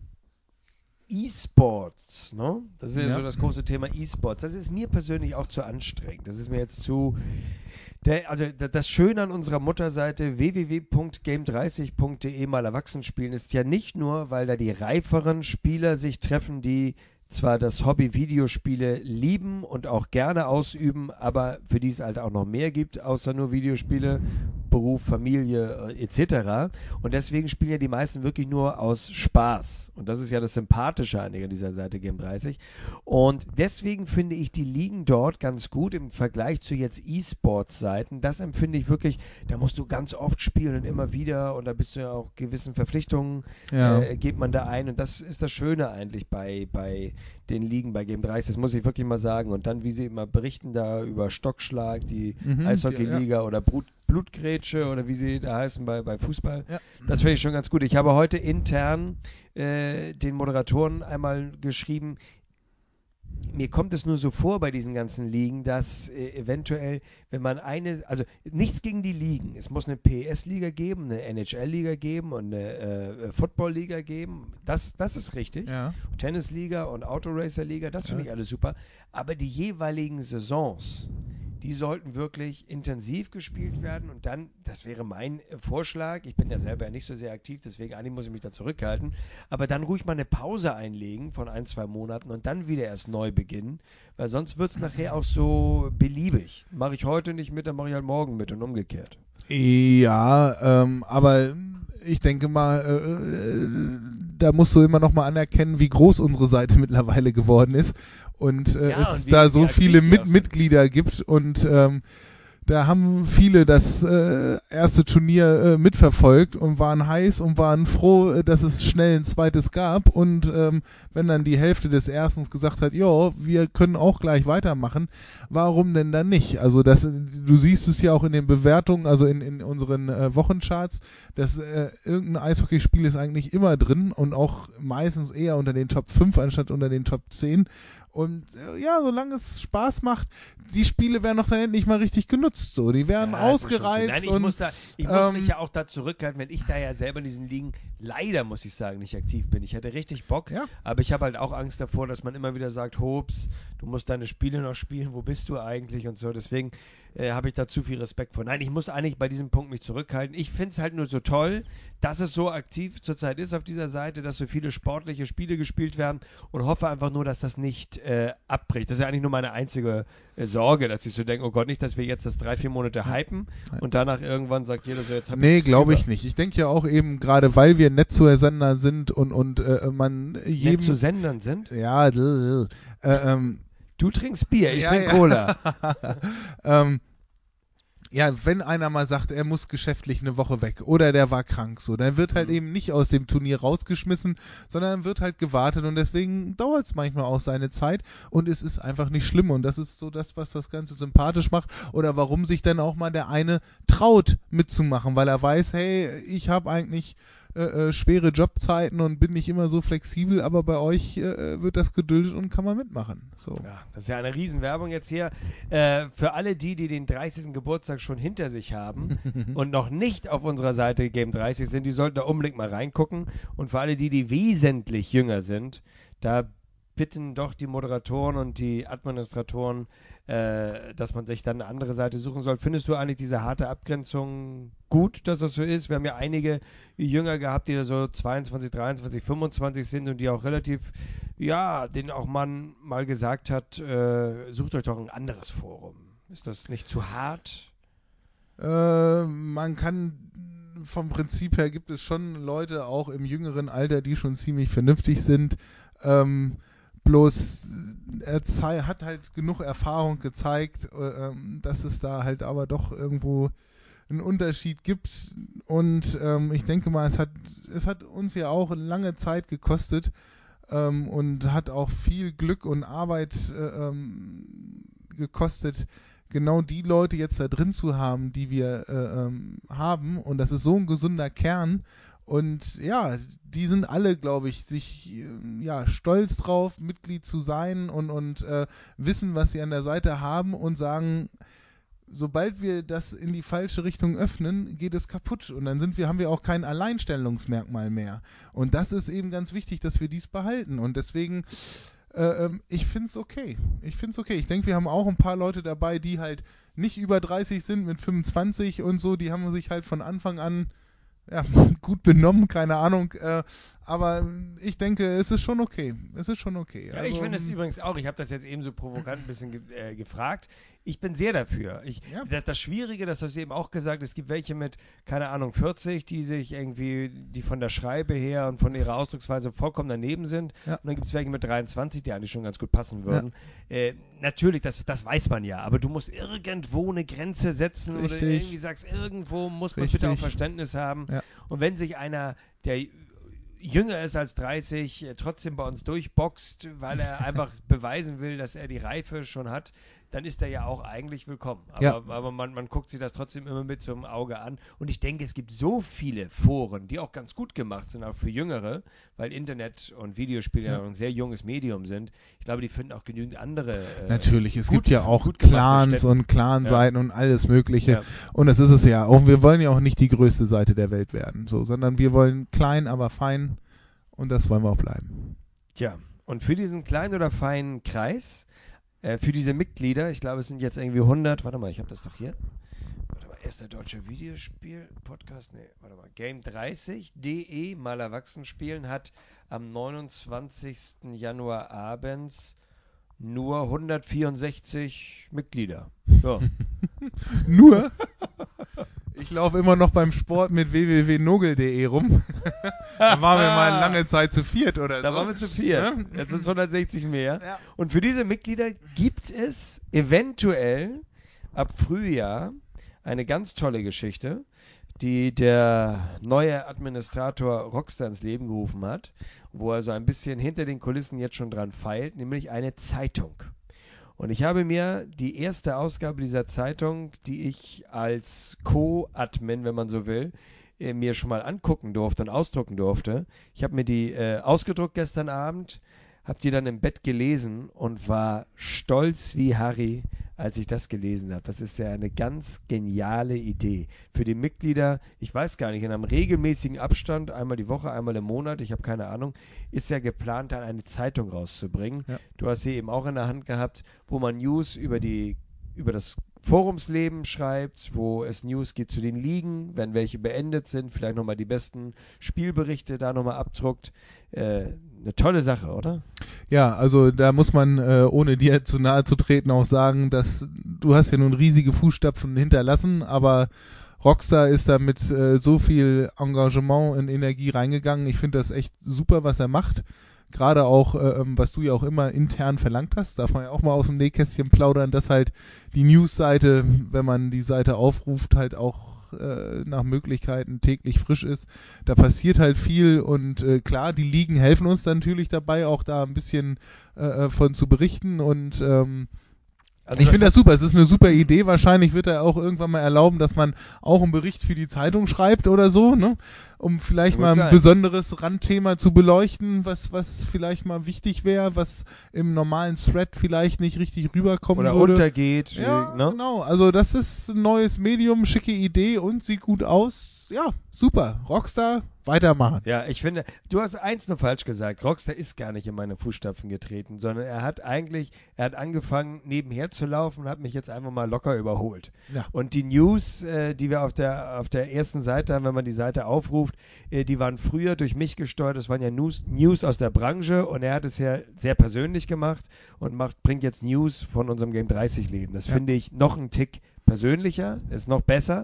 E-Sports, ne? Das ist ja, Ja. so das große Thema E-Sports. Das ist mir persönlich auch zu anstrengend. Das ist mir jetzt zu... Der, also da- das Schöne an unserer Mutterseite w w w punkt game dreißig punkt d e mal Erwachsen spielen ist ja nicht nur, weil da die reiferen Spieler sich treffen, die zwar das Hobby Videospiele lieben und auch gerne ausüben, aber für die es halt auch noch mehr gibt, außer nur Videospiele, Beruf, Familie äh, et cetera. Und deswegen spielen ja die meisten wirklich nur aus Spaß. Und das ist ja das Sympathische an dieser Seite Game dreißig. Und deswegen finde ich die Ligen dort ganz gut im Vergleich zu jetzt E-Sports-Seiten. Das empfinde ich wirklich, da musst du ganz oft spielen und immer wieder und da bist du ja auch gewissen Verpflichtungen, Ja. äh, geht man da ein. Und das ist das Schöne eigentlich bei, bei den Ligen bei Game dreißig, das muss ich wirklich mal sagen. Und dann, wie sie immer berichten da über Stockschlag, die Mhm, Eishockey-Liga ja. oder Brut Blutgrätsche oder wie sie da heißen bei, bei Fußball. Ja. Das finde ich schon ganz gut. Ich habe heute intern äh, den Moderatoren einmal geschrieben, mir kommt es nur so vor bei diesen ganzen Ligen, dass äh, eventuell, wenn man eine, also nichts gegen die Ligen, es muss eine P S-Liga geben, eine N H L-Liga geben und eine äh, Football-Liga geben, das, das ist richtig. Ja. Tennis-Liga und Autoracer-Liga, das finde Ja. ich alles super, aber die jeweiligen Saisons, die sollten wirklich intensiv gespielt werden und dann, das wäre mein äh, Vorschlag, ich bin ja selber nicht so sehr aktiv, deswegen eigentlich muss ich mich da zurückhalten, aber dann ruhig mal eine Pause einlegen von ein, zwei Monaten und dann wieder erst neu beginnen, weil sonst wird es nachher auch so beliebig. Mache ich heute nicht mit, dann mache ich halt morgen mit und umgekehrt. Ja, ähm, aber ich denke mal, äh, da musst du immer noch mal anerkennen, wie groß unsere Seite mittlerweile geworden ist und äh, Ja, es und wie- da wie so aktiv viele die Mit auch sind. Mitglieder gibt und ähm, da haben viele das äh, erste Turnier äh, mitverfolgt und waren heiß und waren froh, äh, dass es schnell ein zweites gab. Und ähm, wenn dann die Hälfte des Erstens gesagt hat, ja, wir können auch gleich weitermachen, warum denn dann nicht? Also das, du siehst es ja auch in den Bewertungen, also in, in unseren äh, Wochencharts, dass äh, irgendein Eishockeyspiel ist eigentlich immer drin und auch meistens eher unter den Top fünf anstatt unter den Top zehn. Und äh, ja, solange es Spaß macht, die Spiele werden doch dann endlich mal richtig genutzt. So, die werden Ja, das ist schon schön. ausgereizt. Nein, ich und muss, da, ich muss ähm, mich ja auch da zurückhalten, wenn ich da ja selber in diesen Ligen leider, muss ich sagen, nicht aktiv bin. Ich hätte richtig Bock, Ja. aber ich habe halt auch Angst davor, dass man immer wieder sagt, Hops, du musst deine Spiele noch spielen, wo bist du eigentlich und so. Deswegen äh, habe ich da zu viel Respekt vor. Nein, ich muss eigentlich bei diesem Punkt mich zurückhalten. Ich finde es halt nur so toll, dass es so aktiv zurzeit ist auf dieser Seite, dass so viele sportliche Spiele gespielt werden und hoffe einfach nur, dass das nicht äh, abbricht. Das ist ja eigentlich nur meine einzige äh, Sorge, dass ich so denke, oh Gott, nicht, dass wir jetzt das drei, vier Monate hypen und danach irgendwann sagt jeder so, jetzt habe ich Nee, glaube ich nicht. Ich denke ja auch eben, gerade weil wir nett zu Sender sind und, und äh, man jedem... Nett zu Sendern sind. Ja, äh, ähm, Du trinkst Bier, ich Ja, trinke ja. Cola. ähm, ja, wenn einer mal sagt, er muss geschäftlich eine Woche weg oder der war krank, so, dann wird halt Mhm. eben nicht aus dem Turnier rausgeschmissen, sondern wird halt gewartet und deswegen dauert es manchmal auch seine Zeit und es ist einfach nicht schlimm und das ist so das, was das Ganze sympathisch macht oder warum sich dann auch mal der eine traut mitzumachen, weil er weiß, hey, ich habe eigentlich äh, äh, schwere Jobzeiten und bin nicht immer so flexibel, aber bei euch äh, wird das geduldet und kann man mitmachen. So. Ja, das ist ja eine Riesenwerbung jetzt hier. Äh, für alle die, die den dreißigsten Geburtstag schon hinter sich haben und noch nicht auf unserer Seite Game dreißig sind, die sollten da unbedingt mal reingucken. Und für alle die, die wesentlich jünger sind, da bitten doch die Moderatoren und die Administratoren, äh, dass man sich dann eine andere Seite suchen soll. Findest du eigentlich diese harte Abgrenzung gut, dass das so ist? Wir haben ja einige Jünger gehabt, die da so zweiundzwanzig, dreiundzwanzig, fünfundzwanzig sind und die auch relativ, ja, denen auch man mal gesagt hat, äh, sucht euch doch ein anderes Forum. Ist das nicht zu hart? Äh, man kann vom Prinzip her gibt es schon Leute auch im jüngeren Alter, die schon ziemlich vernünftig sind. Ähm, bloß er zei- hat halt genug Erfahrung gezeigt, äh, ähm, dass es da halt aber doch irgendwo einen Unterschied gibt. Und ähm, ich denke mal, es hat, es hat uns ja auch lange Zeit gekostet ähm, und hat auch viel Glück und Arbeit äh, ähm, gekostet, genau die Leute jetzt da drin zu haben, die wir äh, ähm, haben. Und das ist so ein gesunder Kern. Und ja, die sind alle, glaube ich, sich äh, ja, stolz drauf, Mitglied zu sein und, und äh, wissen, was sie an der Seite haben und sagen, sobald wir das in die falsche Richtung öffnen, geht es kaputt. Und dann sind wir, haben wir auch kein Alleinstellungsmerkmal mehr. Und das ist eben ganz wichtig, dass wir dies behalten. Und deswegen Äh, ähm, ich finde es okay. Ich finde es okay. Ich denke, wir haben auch ein paar Leute dabei, die halt nicht über dreißig sind, mit fünfundzwanzig und so. Die haben sich halt von Anfang an ja, gut benommen, keine Ahnung. Äh, aber ich denke, es ist schon okay. Es ist schon okay. Ja, also, ich finde es übrigens auch, ich habe das jetzt eben so provokant ein bisschen ge äh, gefragt, ich bin sehr dafür. Ich, ja. das, das Schwierige, das hast du eben auch gesagt, es gibt welche mit, keine Ahnung, vierzig, die sich irgendwie, die von der Schreibe her und von ihrer Ausdrucksweise vollkommen daneben sind. Ja. Und dann gibt es welche mit dreiundzwanzig, die eigentlich schon ganz gut passen würden. Ja. Äh, natürlich, das, das weiß man ja, aber du musst irgendwo eine Grenze setzen. Richtig. Oder irgendwie sagst, irgendwo muss man Richtig. bitte auch Verständnis haben. Ja. Und wenn sich einer, der jünger ist als dreißig, äh, trotzdem bei uns durchboxt, weil er einfach beweisen will, dass er die Reife schon hat, dann ist er ja auch eigentlich willkommen. Aber, Ja. aber man, man guckt sich das trotzdem immer mit so einem Auge an. Und ich denke, es gibt so viele Foren, die auch ganz gut gemacht sind, auch für Jüngere, weil Internet und Videospiele ja Ja. ein sehr junges Medium sind. Ich glaube, die finden auch genügend andere. Äh, Natürlich, es gut- gibt ja auch gut gemachte Clans Städte. und Clanseiten und alles Mögliche. Ja. Und das ist es ja. Und wir wollen ja auch nicht die größte Seite der Welt werden, so, sondern wir wollen klein, aber fein. Und das wollen wir auch bleiben. Tja, und für diesen kleinen oder feinen Kreis, äh, für diese Mitglieder, ich glaube, es sind jetzt irgendwie hundert, warte mal, ich habe das doch hier. Warte mal, erster deutscher Videospiel-Podcast, nee, warte mal, Game dreißig punkt de, mal erwachsen spielen, hat am neunundzwanzigsten Januar abends nur hundertvierundsechzig Mitglieder. Ja. Nur? Ich laufe immer noch beim Sport mit w w w punkt nogel punkt de rum. Da waren wir mal lange Zeit zu viert oder Da so. waren wir zu viert. Ja? Jetzt sind es hundertsechzig mehr. Ja. Und für diese Mitglieder gibt es eventuell ab Frühjahr eine ganz tolle Geschichte, die der neue Administrator Rockstar ins Leben gerufen hat, wo er so ein bisschen hinter den Kulissen jetzt schon dran feilt, nämlich eine Zeitung. Und ich habe mir die erste Ausgabe dieser Zeitung, die ich als Co-Admin, wenn man so will, äh, mir schon mal angucken durfte und ausdrucken durfte. Ich habe mir die äh, ausgedruckt gestern Abend, habe die dann im Bett gelesen und war stolz wie Harry, als ich das gelesen habe. Das ist ja eine ganz geniale Idee. Für die Mitglieder, ich weiß gar nicht, in einem regelmäßigen Abstand, einmal die Woche, einmal im Monat, ich habe keine Ahnung, ist ja geplant, dann eine Zeitung rauszubringen. Ja. Du hast sie eben auch in der Hand gehabt, wo man News über die, über das Forumsleben schreibt, wo es News gibt zu den Ligen, wenn welche beendet sind, vielleicht nochmal die besten Spielberichte da nochmal abdruckt. Äh, eine tolle Sache, oder? Ja, also da muss man, äh, ohne dir zu nahe zu treten, auch sagen, dass du hast ja nun riesige Fußstapfen hinterlassen, aber Rockstar ist da mit äh, so viel Engagement und Energie reingegangen. Ich finde das echt super, was er macht. Gerade auch, äh, was du ja auch immer intern verlangt hast, darf man ja auch mal aus dem Nähkästchen plaudern, dass halt die News-Seite, wenn man die Seite aufruft, halt auch äh, nach Möglichkeiten täglich frisch ist. Da passiert halt viel und äh, klar, die Ligen helfen uns dann natürlich dabei, auch da ein bisschen äh, von zu berichten und ähm, Also ich finde das super, es ist eine super Idee. Wahrscheinlich wird er auch irgendwann mal erlauben, dass man auch einen Bericht für die Zeitung schreibt oder so, ne? Um vielleicht Kann mal ein sein. besonderes Randthema zu beleuchten, was, was vielleicht mal wichtig wäre, was im normalen Thread vielleicht nicht richtig rüberkommen Oder würde. untergeht. Ja, äh, ne? genau. Also das ist ein neues Medium, schicke Idee und sieht gut aus. Ja, super. Rockstar, weitermachen. Ja, ich finde, du hast eins nur falsch gesagt. Rockstar ist gar nicht in meine Fußstapfen getreten, sondern er hat eigentlich, er hat angefangen nebenher zu laufen und hat mich jetzt einfach mal locker überholt. Ja. Und die News, äh, die wir auf der, auf der ersten Seite haben, wenn man die Seite aufruft, äh, die waren früher durch mich gesteuert. Das waren ja News, News aus der Branche und er hat es ja sehr persönlich gemacht und macht, bringt jetzt News von unserem Game dreißig Leben. Das Ja. finde ich noch einen Tick persönlicher, ist noch besser.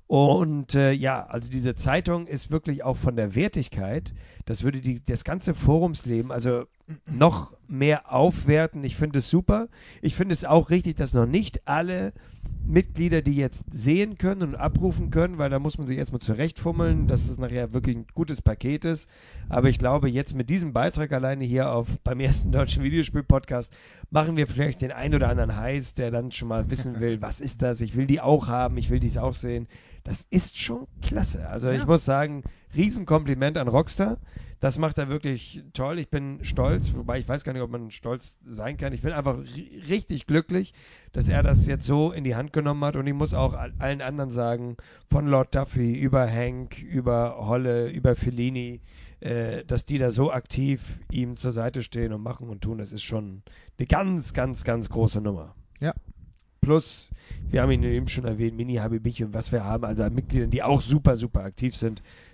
Und äh, ja, also diese Zeitung ist wirklich auch von der Wertigkeit, das würde die, das ganze Forumsleben also noch mehr aufwerten. Ich finde es super. Ich finde es auch richtig, dass noch nicht alle Mitglieder die jetzt sehen können und abrufen können, weil da muss man sich erstmal zurechtfummeln, dass es nachher wirklich ein gutes Paket ist. Aber ich glaube, jetzt mit diesem Beitrag alleine hier auf beim ersten deutschen Videospiel-Podcast machen wir vielleicht den ein oder anderen heiß, der dann schon mal wissen will, was ist das? Ich will die auch haben, ich will dies auch sehen. Das ist schon klasse. Also Ja. ich muss sagen, Riesenkompliment an Rockstar. Das macht er wirklich toll. Ich bin stolz, wobei ich weiß gar nicht, ob man stolz sein kann. Ich bin einfach ri- richtig glücklich, dass er das jetzt so in die Hand genommen hat. Und ich muss auch all- allen anderen sagen, von Lord Duffy über Hank, über Holle, über Fellini, äh, dass die da so aktiv ihm zur Seite stehen und machen und tun. Das ist schon eine ganz, ganz, ganz große Nummer. Ja. Plus, wir haben ihn eben schon erwähnt, Mini Habibi und was wir haben, also an Mitgliedern, die auch super, super aktiv sind.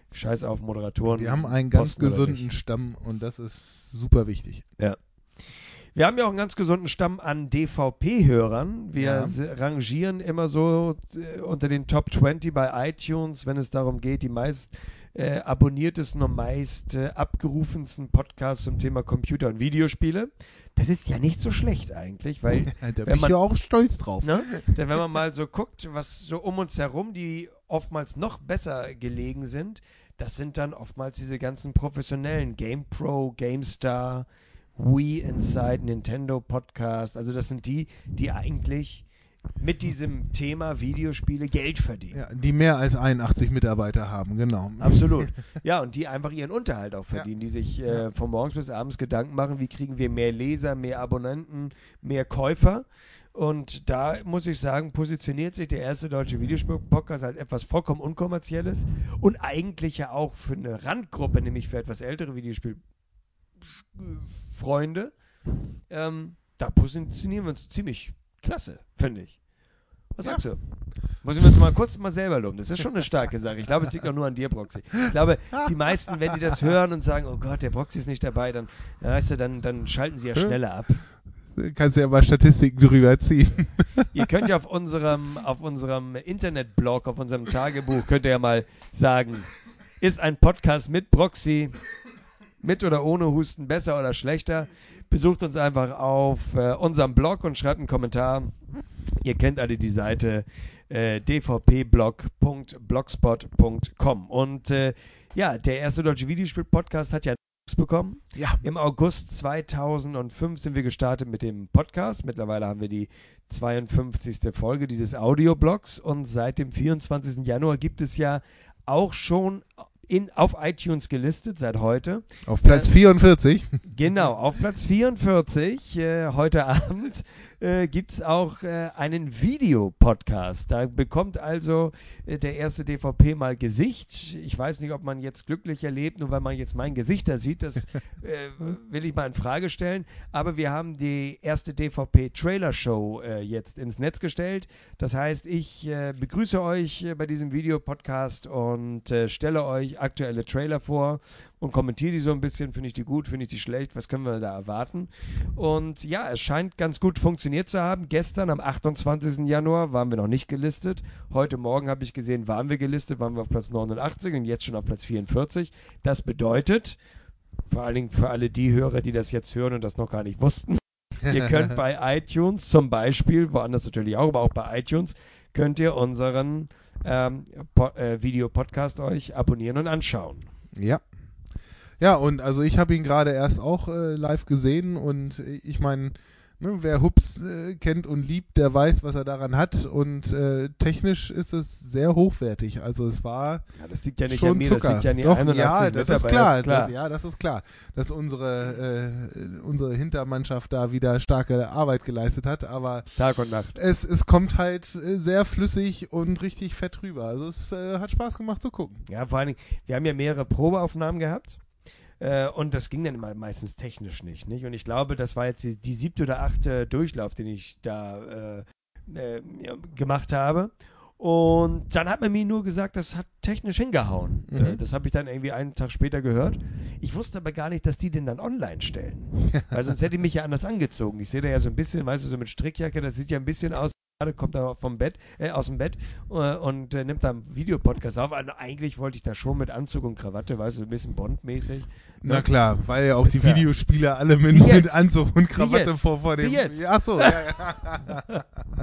Scheiß auf Moderatoren. Wir haben einen ganz gesunden Stamm und das ist super wichtig. Ja. Wir haben ja auch einen ganz gesunden Stamm an D V P-Hörern. Wir Ja. rangieren immer so äh, unter den Top zwanzig bei iTunes, wenn es darum geht, die meist äh, abonniertesten und meist äh, abgerufensten Podcasts zum Thema Computer- und Videospiele. Das ist ja nicht so schlecht eigentlich, weil Da bin wenn ich man, ja auch stolz drauf. ne, denn wenn man mal so guckt, was so um uns herum, die oftmals noch besser gelegen sind, das sind dann oftmals diese ganzen professionellen GamePro, GameStar, Wii Inside, Nintendo Podcast. Also das sind die, die eigentlich mit diesem Thema Videospiele Geld verdienen. Ja, die mehr als einundachtzig Mitarbeiter haben, genau. Absolut. Ja, und die einfach ihren Unterhalt auch verdienen, Ja. die sich äh, von morgens bis abends Gedanken machen, wie kriegen wir mehr Leser, mehr Abonnenten, mehr Käufer. Und da muss ich sagen, positioniert sich der erste deutsche Videospiel-Podcast als etwas vollkommen Unkommerzielles und eigentlich ja auch für eine Randgruppe, nämlich für etwas ältere Videospielfreunde. Ähm, da positionieren wir uns ziemlich klasse, finde ich. Was Ja. sagst du? Muss ich mir jetzt mal kurz mal selber loben. Das ist schon eine starke Sache. Ich glaube, es liegt auch nur an dir, Broxy. Ich glaube, die meisten, wenn die das hören und sagen, oh Gott, der Broxy ist nicht dabei, dann, ja, weißt du, dann, dann schalten sie ja schneller ab. Kannst ja mal Statistiken drüber ziehen. Ihr könnt ja auf unserem, auf unserem Internetblog, auf unserem Tagebuch, könnt ihr ja mal sagen, ist ein Podcast mit Broxy, mit oder ohne Husten, besser oder schlechter? Besucht uns einfach auf äh, unserem Blog und schreibt einen Kommentar. Ihr kennt alle die Seite äh, d v p blog punkt blogspot punkt com. Und äh, ja, der erste deutsche Videospiel-Podcast hat ja bekommen. Ja. Im August zweitausendfünf sind wir gestartet mit dem Podcast. Mittlerweile haben wir die zweiundfünfzigste Folge dieses Audioblogs und seit dem vierundzwanzigsten Januar gibt es ja auch schon in, auf iTunes gelistet, seit heute. Auf Platz Äh, vierundvierzig. Genau, auf Platz vierundvierzig äh, heute Abend äh, gibt es auch äh, einen Videopodcast. Da bekommt also äh, der erste D V P mal Gesicht. Ich weiß nicht, ob man jetzt glücklich erlebt, nur weil man jetzt mein Gesicht da sieht. Das äh, will ich mal in Frage stellen. Aber wir haben die erste D V P-Trailer-Show äh, jetzt ins Netz gestellt. Das heißt, ich äh, begrüße euch äh, bei diesem Videopodcast und äh, stelle euch aktuelle Trailer vor und kommentiere die so ein bisschen. Finde ich die gut, finde ich die schlecht, was können wir da erwarten? Und ja, es scheint ganz gut funktioniert zu haben. Gestern am achtundzwanzigsten Januar waren wir noch nicht gelistet. Heute Morgen habe ich gesehen, waren wir gelistet, waren wir auf Platz neunundachtzig und jetzt schon auf Platz vierundvierzig. Das bedeutet, vor allen Dingen für alle die Hörer, die das jetzt hören und das noch gar nicht wussten, ihr könnt bei iTunes zum Beispiel, woanders natürlich auch, aber auch bei iTunes, könnt ihr unseren ähm, po- äh, Videopodcast euch abonnieren und anschauen. Ja. Ja, und also ich habe ihn gerade erst auch äh, live gesehen und äh, ich meine, ne, wer Hubs äh, kennt und liebt, der weiß, was er daran hat und äh, technisch ist es sehr hochwertig. Also es war Ja, das liegt ja nicht schon an mir, Zucker. das liegt ja an den Doch, einundachtzig ja, das ist Mitarbeitern, klar. ist klar. Das, ja, das ist klar, dass unsere, äh, unsere Hintermannschaft da wieder starke Arbeit geleistet hat, aber Tag und Nacht. es, es kommt halt äh, sehr flüssig und richtig fett rüber. Also es äh, hat Spaß gemacht zu gucken. Ja, vor allen Dingen, wir haben ja mehrere Probeaufnahmen gehabt. Äh, und das ging dann immer meistens technisch nicht, nicht? Und ich glaube, das war jetzt die, die siebte oder achte Durchlauf, den ich da äh, äh, ja, gemacht habe. Und dann hat man mir nur gesagt, das hat technisch hingehauen. Mhm. Äh, das habe ich dann irgendwie einen Tag später gehört. Ich wusste aber gar nicht, dass die den dann online stellen. Weil sonst hätte ich mich ja anders angezogen. Ich sehe da ja so ein bisschen, weißt du, so mit Strickjacke, das sieht ja ein bisschen aus. Gerade kommt er vom Bett, äh, aus dem Bett äh, und äh, nimmt da einen Videopodcast auf. Also eigentlich wollte ich da schon mit Anzug und Krawatte, weißt du, ein bisschen Bond-mäßig. Na klar, weil ja auch Ist die klar. Videospieler alle mit, Wie jetzt? mit Anzug und Krawatte jetzt? vor, vor dem. Wie jetzt? Ach so, ja, ja.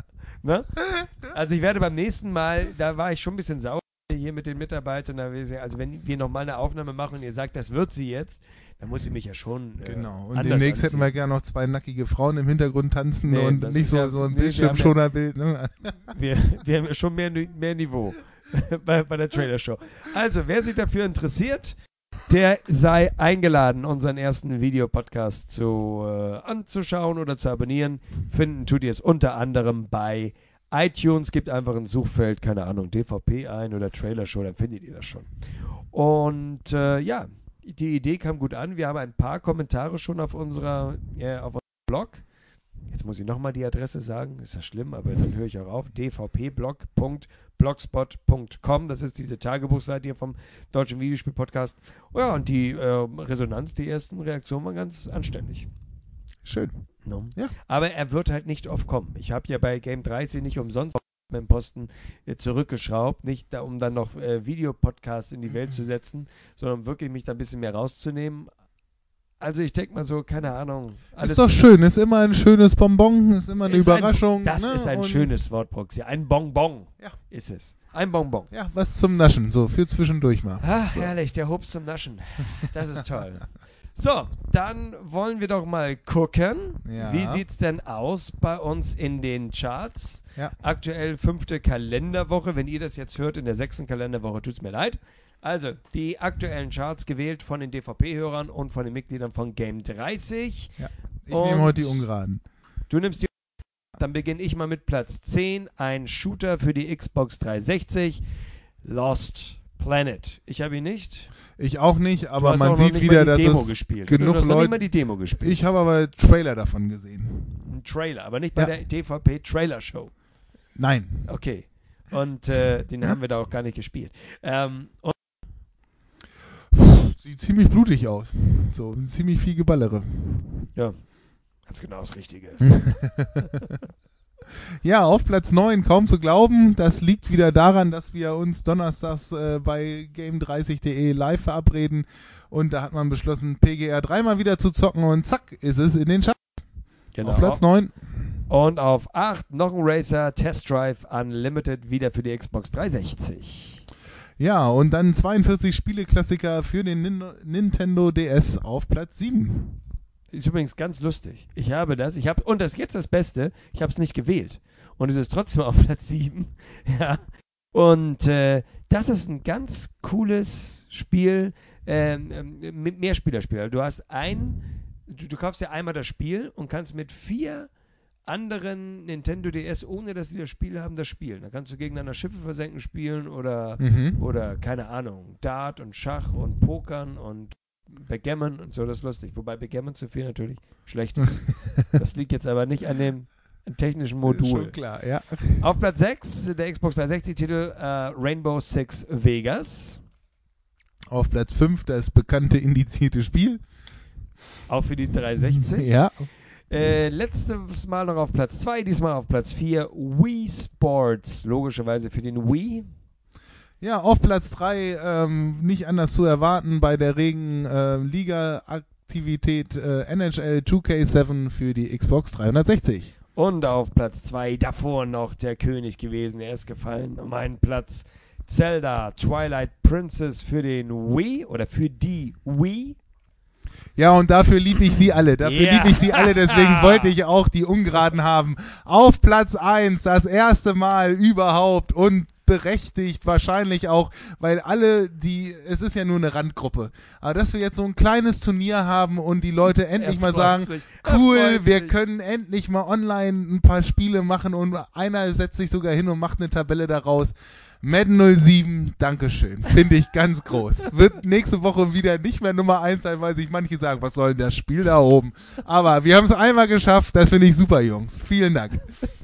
Ne? Also ich werde beim nächsten Mal, da war ich schon ein bisschen sauer hier mit den Mitarbeitern. Da will ich sagen, also wenn wir nochmal eine Aufnahme machen und ihr sagt, das wird sie jetzt, dann muss ich mich ja schon äh, Genau. Und anders demnächst hätten wir anziehen. gerne noch zwei nackige Frauen im Hintergrund tanzen Nee, und das nicht ist so, ja- so ein nee, wir Bildschirmschonerbild. Ne? Wir, wir haben ja schon mehr, mehr Niveau bei, bei der Trailer-Show. Also, wer sich dafür interessiert, der sei eingeladen, unseren ersten Videopodcast zu, äh, anzuschauen oder zu abonnieren. Finden tut ihr es unter anderem bei iTunes. Gebt einfach ein Suchfeld, keine Ahnung, D V P ein oder Trailer-Show, dann findet ihr das schon. Und äh, ja, die Idee kam gut an. Wir haben ein paar Kommentare schon auf unserer, äh, auf unserem Blog. Jetzt muss ich nochmal die Adresse sagen, ist ja schlimm, aber dann höre ich auch auf. d v p blog punkt blogspot punkt com, das ist diese Tagebuchseite hier vom Deutschen Videospiel-Podcast. Oh ja, und die äh, Resonanz, die ersten Reaktionen waren ganz anständig. Schön. No. Ja. Aber er wird halt nicht oft kommen. Ich habe ja bei Game dreißig nicht umsonst mit dem Posten äh, zurückgeschraubt, nicht da, um dann noch äh, Videopodcasts in die Welt zu setzen, sondern um wirklich mich da ein bisschen mehr rauszunehmen. Also ich denke mal so, keine Ahnung. Ist doch schön, ist immer ein schönes Bonbon, ist immer eine ist Überraschung. Ein, das ne? ist ein Und schönes Wort, Proxy. Ein Bonbon ja. ist es. Ein Bonbon. Ja, was zum Naschen, so für zwischendurch mal. Ah, herrlich, der Hops zum Naschen. Das ist toll. So, dann wollen wir doch mal gucken, Ja. wie sieht es denn aus bei uns in den Charts. Ja. Aktuell fünfte Kalenderwoche. Wenn ihr das jetzt hört in der sechsten Kalenderwoche, tut es mir leid. Also, die aktuellen Charts gewählt von den D V P-Hörern und von den Mitgliedern von Game dreißig. Ja. Ich Und nehme heute die Ungeraden. Du nimmst die. Dann beginne ich mal mit Platz zehn. Ein Shooter für die Xbox dreihundertsechzig. Lost Planet. Ich habe ihn nicht. Ich auch nicht, Du aber hast man auch noch sieht nicht wieder, mal die dass Demo es gespielt. genug du hast noch nicht Leute. mal die Demo gespielt. Ich habe aber Trailer davon gesehen. Ein Trailer, aber nicht bei Ja. der D V P Trailer Show. Nein. Okay. Und äh, den haben wir da auch gar nicht gespielt. Ähm, und Puh, sieht ziemlich blutig aus. So, ziemlich viel Geballere. ja, ganz genau das Richtige. Ja, auf Platz neun, kaum zu glauben. Das liegt wieder daran, dass wir uns donnerstags äh, bei game dreißig punkt de live verabreden. Und da hat man beschlossen, P G R dreimal wieder zu zocken. Und zack, ist es in den Charts. Genau. Auf Platz neun. Und auf acht noch ein Racer Test Drive Unlimited wieder für die Xbox dreihundertsechzig. Ja, und dann zweiundvierzig Spieleklassiker für den Nin- Nintendo D S auf Platz sieben. Ist übrigens ganz lustig. Ich habe das, ich habe, und das ist jetzt das Beste, ich habe es nicht gewählt. Und es ist trotzdem auf Platz sieben. Ja. Und äh, das ist ein ganz cooles Spiel, ähm, mit Mehrspielerspiel. Du hast ein, du, du kaufst dir einmal das Spiel und kannst mit vier anderen Nintendo D S, ohne dass die das Spiel haben, das spielen. Da kannst du gegeneinander Schiffe versenken spielen oder, Mhm. oder keine Ahnung, Dart und Schach und Pokern und Backgammon und so, das ist lustig. Wobei Backgammon zu viel natürlich schlecht ist. Das liegt jetzt aber nicht an dem technischen Modul. Schon klar, ja. Auf Platz sechs der Xbox dreihundertsechzig-Titel äh, Rainbow Six Vegas. Auf Platz fünf das bekannte indizierte Spiel. Auch für die dreihundertsechzig. Ja. Äh, letztes Mal noch auf Platz zwei, diesmal auf Platz vier Wii Sports. Logischerweise für den Wii. Ja, auf Platz drei, ähm, nicht anders zu erwarten, bei der regen äh, Liga-Aktivität äh, N H L zwei K sieben für die Xbox dreihundertsechzig. Und auf Platz zwei davor noch der König gewesen. Er ist gefallen um einen Platz. Zelda Twilight Princess für den Wii oder für die Wii. Ja, und dafür liebe ich sie alle. Dafür Ja. liebe ich sie alle. Deswegen wollte ich auch die Ungeraden haben. Auf Platz eins, das erste Mal überhaupt und berechtigt wahrscheinlich auch, weil alle die, es ist ja nur eine Randgruppe, aber dass wir jetzt so ein kleines Turnier haben und die Leute endlich Er mal freut sagen, sich. Er cool, freut wir sich. können endlich mal online ein paar Spiele machen und einer setzt sich sogar hin und macht eine Tabelle daraus. Madden null sieben, Dankeschön. Finde ich ganz groß. Wird nächste Woche wieder nicht mehr Nummer eins sein, weil sich manche sagen, was soll denn das Spiel da oben? Aber wir haben es einmal geschafft, das finde ich super, Jungs. Vielen Dank.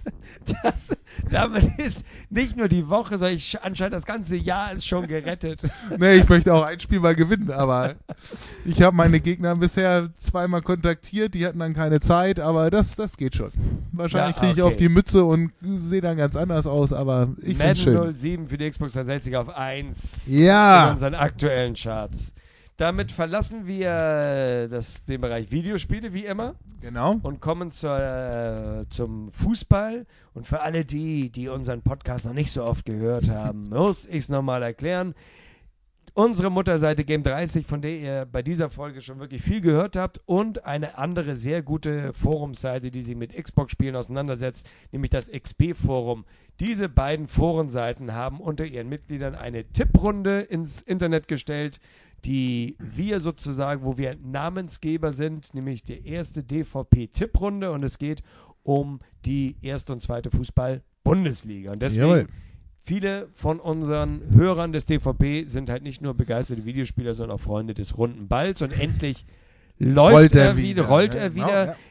Das, damit ist nicht nur die Woche, sondern ich, anscheinend das ganze Jahr ist schon gerettet. Nee, ich möchte auch ein Spiel mal gewinnen, aber ich habe meine Gegner bisher zweimal kontaktiert, die hatten dann keine Zeit, aber das, das geht schon. Wahrscheinlich Ja, kriege ich okay. auf die Mütze und sehe dann ganz anders aus, aber ich finde Madden es schön. null sieben für die Xbox dreihundertsechzig auf eins Ja. in unseren aktuellen Charts. Damit verlassen wir das, den Bereich Videospiele wie immer Genau. und kommen zur, äh, zum Fußball. Und für alle die, die unseren Podcast noch nicht so oft gehört haben, muss ich es nochmal erklären. Unsere Mutterseite Game dreißig, von der ihr bei dieser Folge schon wirklich viel gehört habt, und eine andere sehr gute Forumsseite, die sich mit Xbox-Spielen auseinandersetzt, nämlich das X P-Forum. Diese beiden Forenseiten haben unter ihren Mitgliedern eine Tipprunde ins Internet gestellt, die wir sozusagen, wo wir Namensgeber sind, nämlich die erste D V P-Tipprunde, und es geht um die erste und zweite Fußball-Bundesliga. Und deswegen Jawohl. viele von unseren Hörern des D V P sind halt nicht nur begeisterte Videospieler, sondern auch Freunde des runden Balls. Und endlich läuft Rollt er er wieder, wieder, rollt ne? er Genau, wieder. ja.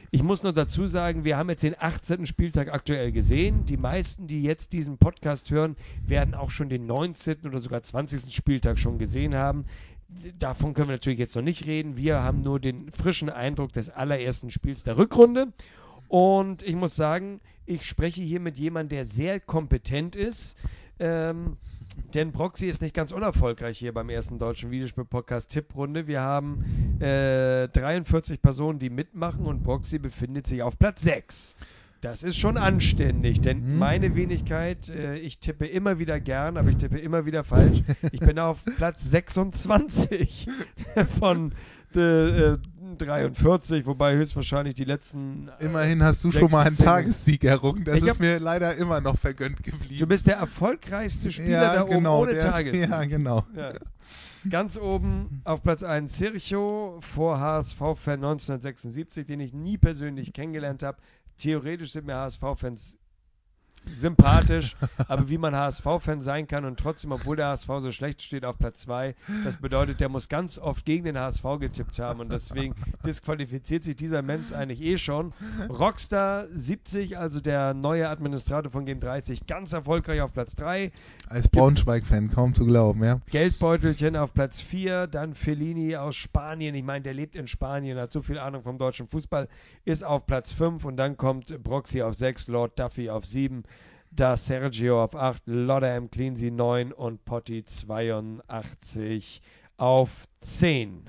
Ich muss noch dazu sagen, wir haben jetzt den achtzehnten Spieltag aktuell gesehen. Die meisten, die jetzt diesen Podcast hören, werden auch schon den neunzehnten oder sogar zwanzigsten Spieltag schon gesehen haben. Davon können wir natürlich jetzt noch nicht reden. Wir haben nur den frischen Eindruck des allerersten Spiels der Rückrunde. Und ich muss sagen, ich spreche hier mit jemandem, der sehr kompetent ist. Ähm, denn Broxy ist nicht ganz unerfolgreich hier beim ersten deutschen Videospiel-Podcast Tipprunde. Wir haben äh, dreiundvierzig Personen, die mitmachen und Broxy befindet sich auf Platz sechs. Das ist schon anständig, denn mhm. meine Wenigkeit, äh, ich tippe immer wieder gern, aber ich tippe immer wieder falsch. Ich bin auf Platz sechsundzwanzig von äh, dreiundvierzig, wobei höchstwahrscheinlich die letzten... Äh, Immerhin hast du schon mal einen Tagessieg errungen. Das ich ist hab, mir leider immer noch vergönnt geblieben. Du bist der erfolgreichste Spieler ja, da genau, oben ohne Tagessieg. Ja, genau. Ja. Ganz oben auf Platz eins Sergio, vor H S V-Fan neunzehnhundertsechsundsiebzig, den ich nie persönlich kennengelernt habe. Theoretisch sind mir H S V-Fans sympathisch, aber wie man H S V-Fan sein kann und trotzdem, obwohl der H S V so schlecht steht, auf Platz zwei, das bedeutet, der muss ganz oft gegen den H S V getippt haben und deswegen disqualifiziert sich dieser Mensch eigentlich eh schon. Rockstar siebzig, also der neue Administrator von Game dreißig, ganz erfolgreich auf Platz drei. Als Braunschweig-Fan, kaum zu glauben, ja. Geldbeutelchen auf Platz vier, dann Fellini aus Spanien, ich meine, der lebt in Spanien, hat so viel Ahnung vom deutschen Fußball, ist auf Platz fünf und dann kommt Broxy auf sechs, Lord Duffy auf sieben, da Sergio auf acht, Lodder M. Cleansey neun und Potti zweiundachtzig auf zehn.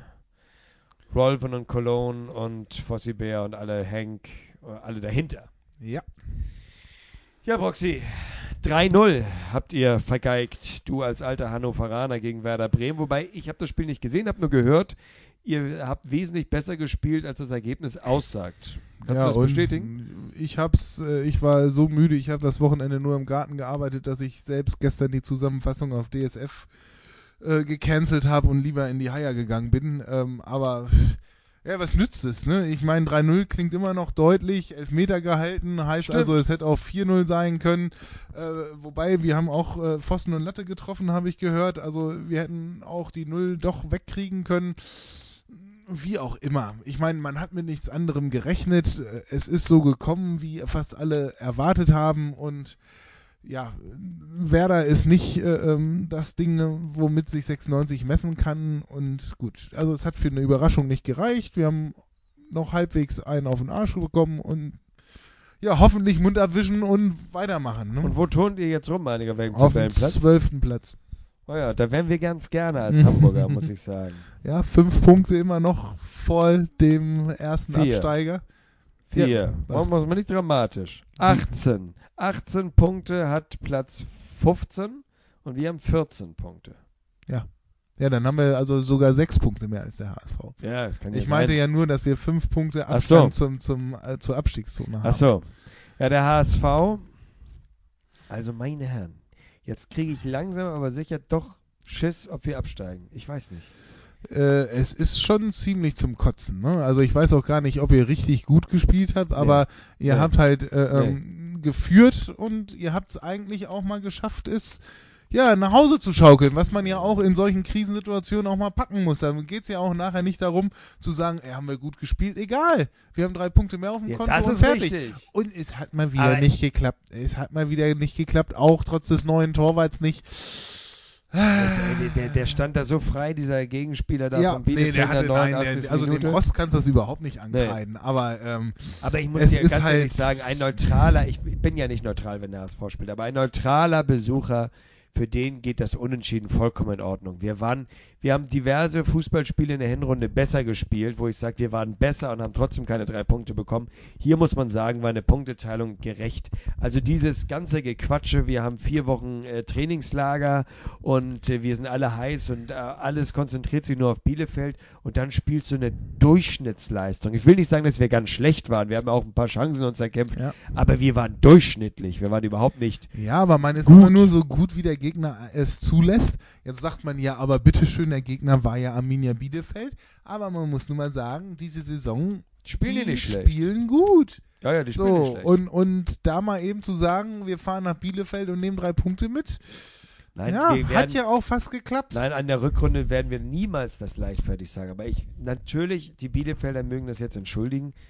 Rolven und Cologne und Fossi Bär und alle Hank, alle dahinter. Ja. Ja, Broxy, drei null habt ihr vergeigt, du als alter Hannoveraner gegen Werder Bremen. Wobei, ich habe das Spiel nicht gesehen, habe nur gehört, ihr habt wesentlich besser gespielt, als das Ergebnis aussagt. Kannst ja, du das bestätigen? Ich hab's, äh, ich war so müde, ich habe das Wochenende nur im Garten gearbeitet, dass ich selbst gestern die Zusammenfassung auf D S F äh, gecancelt habe und lieber in die Haier gegangen bin. Ähm, aber ja, was nützt es, ne? Ich meine, drei null klingt immer noch deutlich, Elfmeter gehalten, heißt Stimmt. also, es hätte auch vier null sein können. Äh, wobei, wir haben auch äh, Pfosten und Latte getroffen, habe ich gehört. Also wir hätten auch die Null doch wegkriegen können. Wie auch immer. Ich meine, man hat mit nichts anderem gerechnet. Es ist so gekommen, wie fast alle erwartet haben. Und ja, Werder ist nicht äh, ähm, das Ding, womit sich sechsundneunzig messen kann. Und gut, also es hat für eine Überraschung nicht gereicht. Wir haben noch halbwegs einen auf den Arsch bekommen und ja, hoffentlich Mund abwischen und weitermachen. Ne? Und wo turnt ihr jetzt rum, einiger wegen auf dem zwölften Platz. Oh ja, da wären wir ganz gerne als Hamburger, muss ich sagen. Ja, fünf Punkte immer noch vor dem ersten Vier. Absteiger. Vier. Ja, Warum muss man nicht dramatisch? achtzehn. achtzehn Punkte hat Platz fünfzehn und wir haben vierzehn Punkte. Ja. Ja, dann haben wir also sogar sechs Punkte mehr als der H S V. Ja, das kann ja Ich meinte ja nur, dass wir fünf Punkte Abstand so. zum, zum, äh, zur Abstiegszone haben. Ach so. Ja, der H S V, also meine Herren, jetzt kriege ich langsam aber sicher doch Schiss, ob wir absteigen. Ich weiß nicht. Äh, es ist schon ziemlich zum Kotzen. Ne? Also ich weiß auch gar nicht, ob ihr richtig gut gespielt habt, aber nee. ihr nee. habt halt äh, ähm, nee. geführt und ihr habt es eigentlich auch mal geschafft, es ja, nach Hause zu schaukeln, was man ja auch in solchen Krisensituationen auch mal packen muss. Da geht es ja auch nachher nicht darum, zu sagen, ey, haben wir gut gespielt, egal. Wir haben drei Punkte mehr auf dem ja, Konto das und ist fertig. Richtig. Und es hat mal wieder Aber nicht geklappt. Es hat mal wieder nicht geklappt, auch trotz des neuen Torwarts nicht. Das, der, der stand da so frei, dieser Gegenspieler da ja, von Bielefeld. Nee, der hatte, nein, der, also Minute. dem Rost kannst du das überhaupt nicht ankreiden. Nee. Aber, ähm, aber ich muss es dir ist ganz halt ehrlich sagen, ein neutraler, ich bin ja nicht neutral, wenn der H S V spielt, aber ein neutraler Besucher, für den geht das Unentschieden vollkommen in Ordnung. Wir waren, wir haben diverse Fußballspiele in der Hinrunde besser gespielt, wo ich sage, wir waren besser und haben trotzdem keine drei Punkte bekommen. Hier muss man sagen, war eine Punkteteilung gerecht. Also dieses ganze Gequatsche, wir haben vier Wochen äh, Trainingslager und äh, wir sind alle heiß und äh, alles konzentriert sich nur auf Bielefeld und dann spielst du eine Durchschnittsleistung. Ich will nicht sagen, dass wir ganz schlecht waren. Wir haben auch ein paar Chancen uns erkämpft, ja. aber wir waren durchschnittlich. Wir waren überhaupt nicht Ja, aber man ist gut. immer nur so gut, wie der Gegner es zulässt. Jetzt sagt man ja, aber bitteschön, der Gegner war ja Arminia Bielefeld. Aber man muss nun mal sagen, diese Saison spielen die, die nicht schlecht. spielen gut. Ja, ja, die so, spielen nicht schlecht. Und, und da mal eben zu sagen, wir fahren nach Bielefeld und nehmen drei Punkte mit, Nein, ja, wir werden, hat ja auch fast geklappt. Nein, an der Rückrunde werden wir niemals das leichtfertig sagen. Aber ich, natürlich, die Bielefelder mögen das jetzt entschuldigen,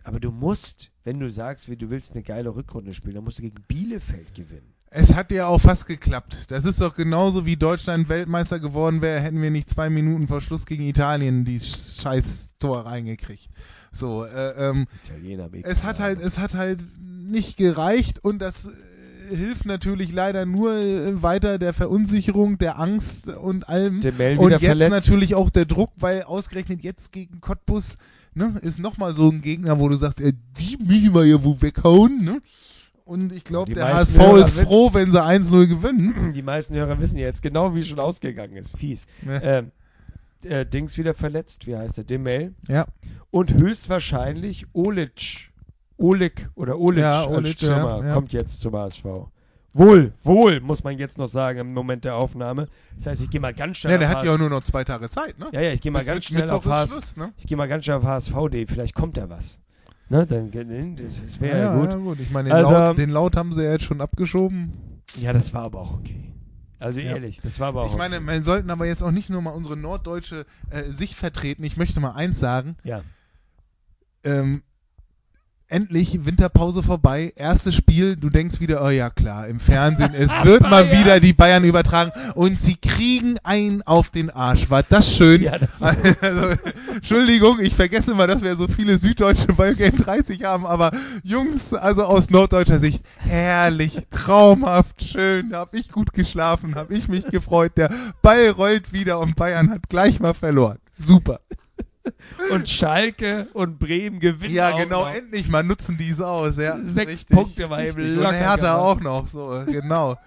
Aber du musst, wenn du sagst, wie du willst eine geile Rückrunde spielen, dann musst du gegen Bielefeld gewinnen. Es hat ja auch fast geklappt. Das ist doch genauso, wie Deutschland Weltmeister geworden wäre, hätten wir nicht zwei Minuten vor Schluss gegen Italien die scheiß Tor reingekriegt. So, äh, ähm, Italiener, es hat halt, es hat halt nicht gereicht und das äh, hilft natürlich leider nur äh, weiter der Verunsicherung, der Angst und allem. Demel Und wieder jetzt verletzt. natürlich auch der Druck, weil ausgerechnet jetzt gegen Cottbus, ne, ist nochmal so ein Gegner, wo du sagst, äh, die müssen wir ja wo weghauen, ne? Und ich glaube, Die der H S meisten V Hörer ist wissen- froh, wenn sie eins null gewinnen. Die meisten Hörer wissen jetzt genau, wie es schon ausgegangen ist. Fies. Ja. Ähm, äh, Dings wieder verletzt, wie heißt der? Demel. Ja. Und höchstwahrscheinlich Olic. Olik oder Olic Ja, als Olic, Stürmer ja, ja. kommt jetzt zum H S V. Wohl, wohl, muss man jetzt noch sagen im Moment der Aufnahme. Das heißt, ich gehe mal ganz schnell Ja, der auf hat H S ja V. auch nur noch zwei Tage Zeit, ne? Ja, ja, ich gehe mal Bis ganz mit- schnell auf Mittwoch H ist S V. Schluss, ne? Ich gehe mal ganz schnell auf H S V punkt de. Vielleicht kommt da was. Ne, dann, das wäre ja, ja, gut. ja, gut. Ich meine, den, Also, Laut, den Laut haben sie ja jetzt schon abgeschoben. Ja, das war aber auch okay. Also Ja. ehrlich, das war aber auch Ich meine, okay. wir sollten aber jetzt auch nicht nur mal unsere norddeutsche äh, Sicht vertreten. Ich möchte mal eins sagen. Ja. Ähm, endlich Winterpause vorbei, erstes Spiel, du denkst wieder, oh ja klar, im Fernsehen, es wird mal Bayern. wieder die Bayern übertragen und sie kriegen einen auf den Arsch. War das schön? Ja, das war Also, Entschuldigung, ich vergesse mal, dass wir so viele Süddeutsche bei Game dreißig haben, aber Jungs, also aus norddeutscher Sicht, herrlich, traumhaft, schön, hab ich gut geschlafen, hab ich mich gefreut, der Ball rollt wieder und Bayern hat gleich mal verloren. Super. Und Schalke und Bremen gewinnen Ja, auch genau, noch. endlich mal nutzen die es aus. Ja, Sechs richtig, Punkte war eben richtig. locker Und Hertha gemacht. auch noch, so, genau.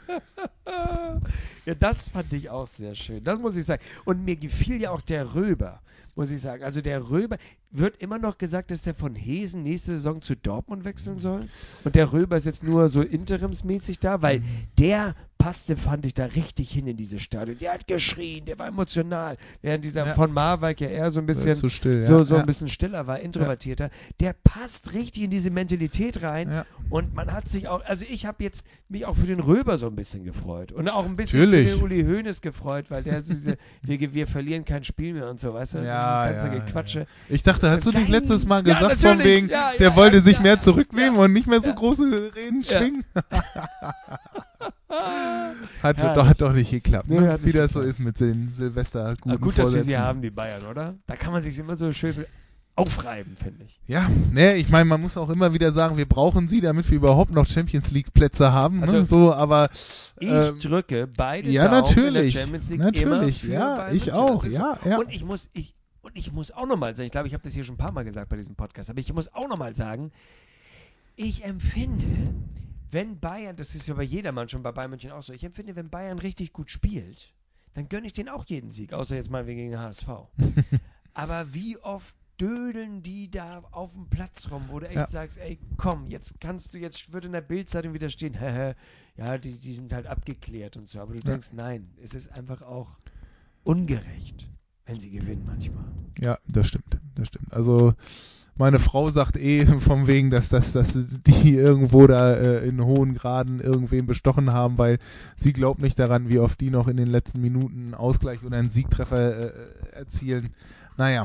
Ja, das fand ich auch sehr schön. Das muss ich sagen. Und mir gefiel ja auch der Röber, muss ich sagen. Also der Röber, wird immer noch gesagt, dass der von Hesen nächste Saison zu Dortmund wechseln soll. Und der Röber ist jetzt nur so interimsmäßig da, weil der passte, fand ich, da richtig hin in dieses Stadion. Der hat geschrien, der war emotional. Während dieser Ja. von Marwijk ja eher so ein bisschen Zu still, so, ja, so ja. ein bisschen stiller war, introvertierter. Der passt richtig in diese Mentalität rein. Ja. Und man hat sich auch, also ich habe jetzt mich auch für den Röber so ein bisschen gefreut. Und auch ein bisschen Natürlich. für den Uli Hoeneß gefreut, weil der so diese, wir, wir verlieren kein Spiel mehr und so, weißt du? Ja, Dieses ganze ja, Gequatsche. Ich dachte, hast du nicht Geil. letztes Mal Ja, gesagt, von natürlich. wegen, Ja, ja, der wollte ja, sich ja, mehr ja. zurücknehmen Ja. und nicht mehr so Ja. große Reden Ja. schwingen? hat, Herrlich. doch, hat doch nicht geklappt, Nee, ne? hat Wie nicht das so geklappt. ist mit den Silvester guten Aber gut, dass wir sie Vorsätzen. haben, die Bayern, oder? Da kann man sich immer so schön aufreiben, finde ich. Ja, ne, ich meine, man muss auch immer wieder sagen, wir brauchen sie, damit wir überhaupt noch Champions League Plätze haben, Also, ne? So, aber Ich ähm, drücke beide ja, Daumen natürlich. in der Champions League Natürlich, immer für ja, Bayern ich München. auch, Das ist ja, so. ja. Und ich muss, ich, und ich muss auch nochmal sagen, ich glaube, ich habe das hier schon ein paar Mal gesagt bei diesem Podcast, aber ich muss auch nochmal sagen, ich empfinde, wenn Bayern, das ist ja bei jedermann schon bei Bayern München auch so, ich empfinde, wenn Bayern richtig gut spielt, dann gönne ich denen auch jeden Sieg, außer jetzt mal gegen den H S V. Aber wie oft dödeln die da auf dem Platz rum, wo du echt Ja. sagst, ey, komm, jetzt kannst du, jetzt wird in der Bildzeitung wieder stehen, hehe, ja, die, die sind halt abgeklärt und so, aber du Ja. denkst, nein, es ist einfach auch ungerecht, wenn sie gewinnen manchmal. Ja, das stimmt, das stimmt. Also meine Frau sagt eh von wegen, dass, dass, dass die irgendwo da äh, in hohen Graden irgendwen bestochen haben, weil sie glaubt nicht daran, wie oft die noch in den letzten Minuten einen Ausgleich oder einen Siegtreffer äh, erzielen. Naja.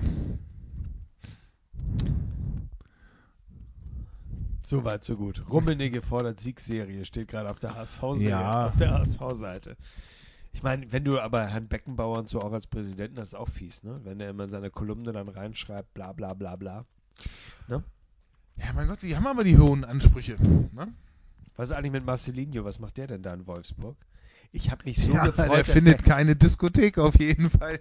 So weit, so gut. Rummenigge fordert Siegserie, steht gerade auf der H S V-Serie, Ja. auf der H S V-Seite. Ich meine, wenn du aber Herrn Beckenbauer und so auch als Präsidenten, das ist auch fies, ne? Wenn er immer in seine Kolumne dann reinschreibt, bla bla bla bla. Ne? Ja, mein Gott, sie haben aber die hohen Ansprüche. Ne? Was ist eigentlich mit Marcelinho? Was macht der denn da in Wolfsburg? Ich habe mich so Ja, gefreut, der dass findet der, keine Diskothek auf jeden Fall.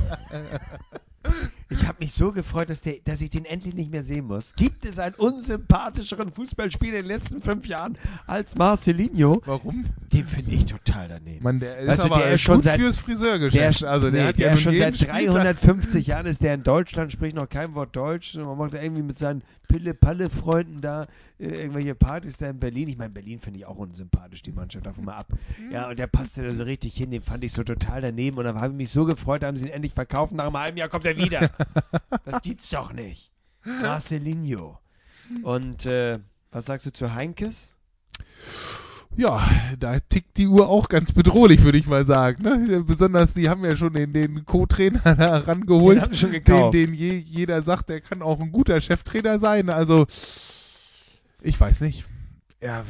ich habe mich so gefreut, dass, der, dass ich den endlich nicht mehr sehen muss. Gibt es einen unsympathischeren Fußballspieler in den letzten fünf Jahren als Marcelinho? Warum? Den finde ich total daneben. Man, der ist Weißt du, aber der ist schon gut seit- fürs Friseurgeschäft. Der, also der nee, hat der ja ist schon nun seit jeden Spieltag- dreihundertfünfzig Jahren ist der in Deutschland, spricht noch kein Wort Deutsch. Und man macht irgendwie mit seinen Pille-Palle-Freunden da äh, irgendwelche Partys da in Berlin. Ich meine, Berlin finde ich auch unsympathisch, die Mannschaft, davon mal ab. Ja, und der passte da so richtig hin, den fand ich so total daneben. Und dann habe ich mich so gefreut, da haben sie ihn endlich verkauft. Nach einem halben Jahr kommt er wieder. Das gibt's doch nicht. Marcelinho. Und äh, was sagst du zu Heinkes? Ja, da tickt die Uhr auch ganz bedrohlich, würde ich mal sagen. Ne? Besonders, die haben ja schon den, den Co-Trainer da rangeholt, Den haben sie schon gekauft. den, den je, jeder sagt, der kann auch ein guter Cheftrainer sein. Also, ich weiß nicht. Ja,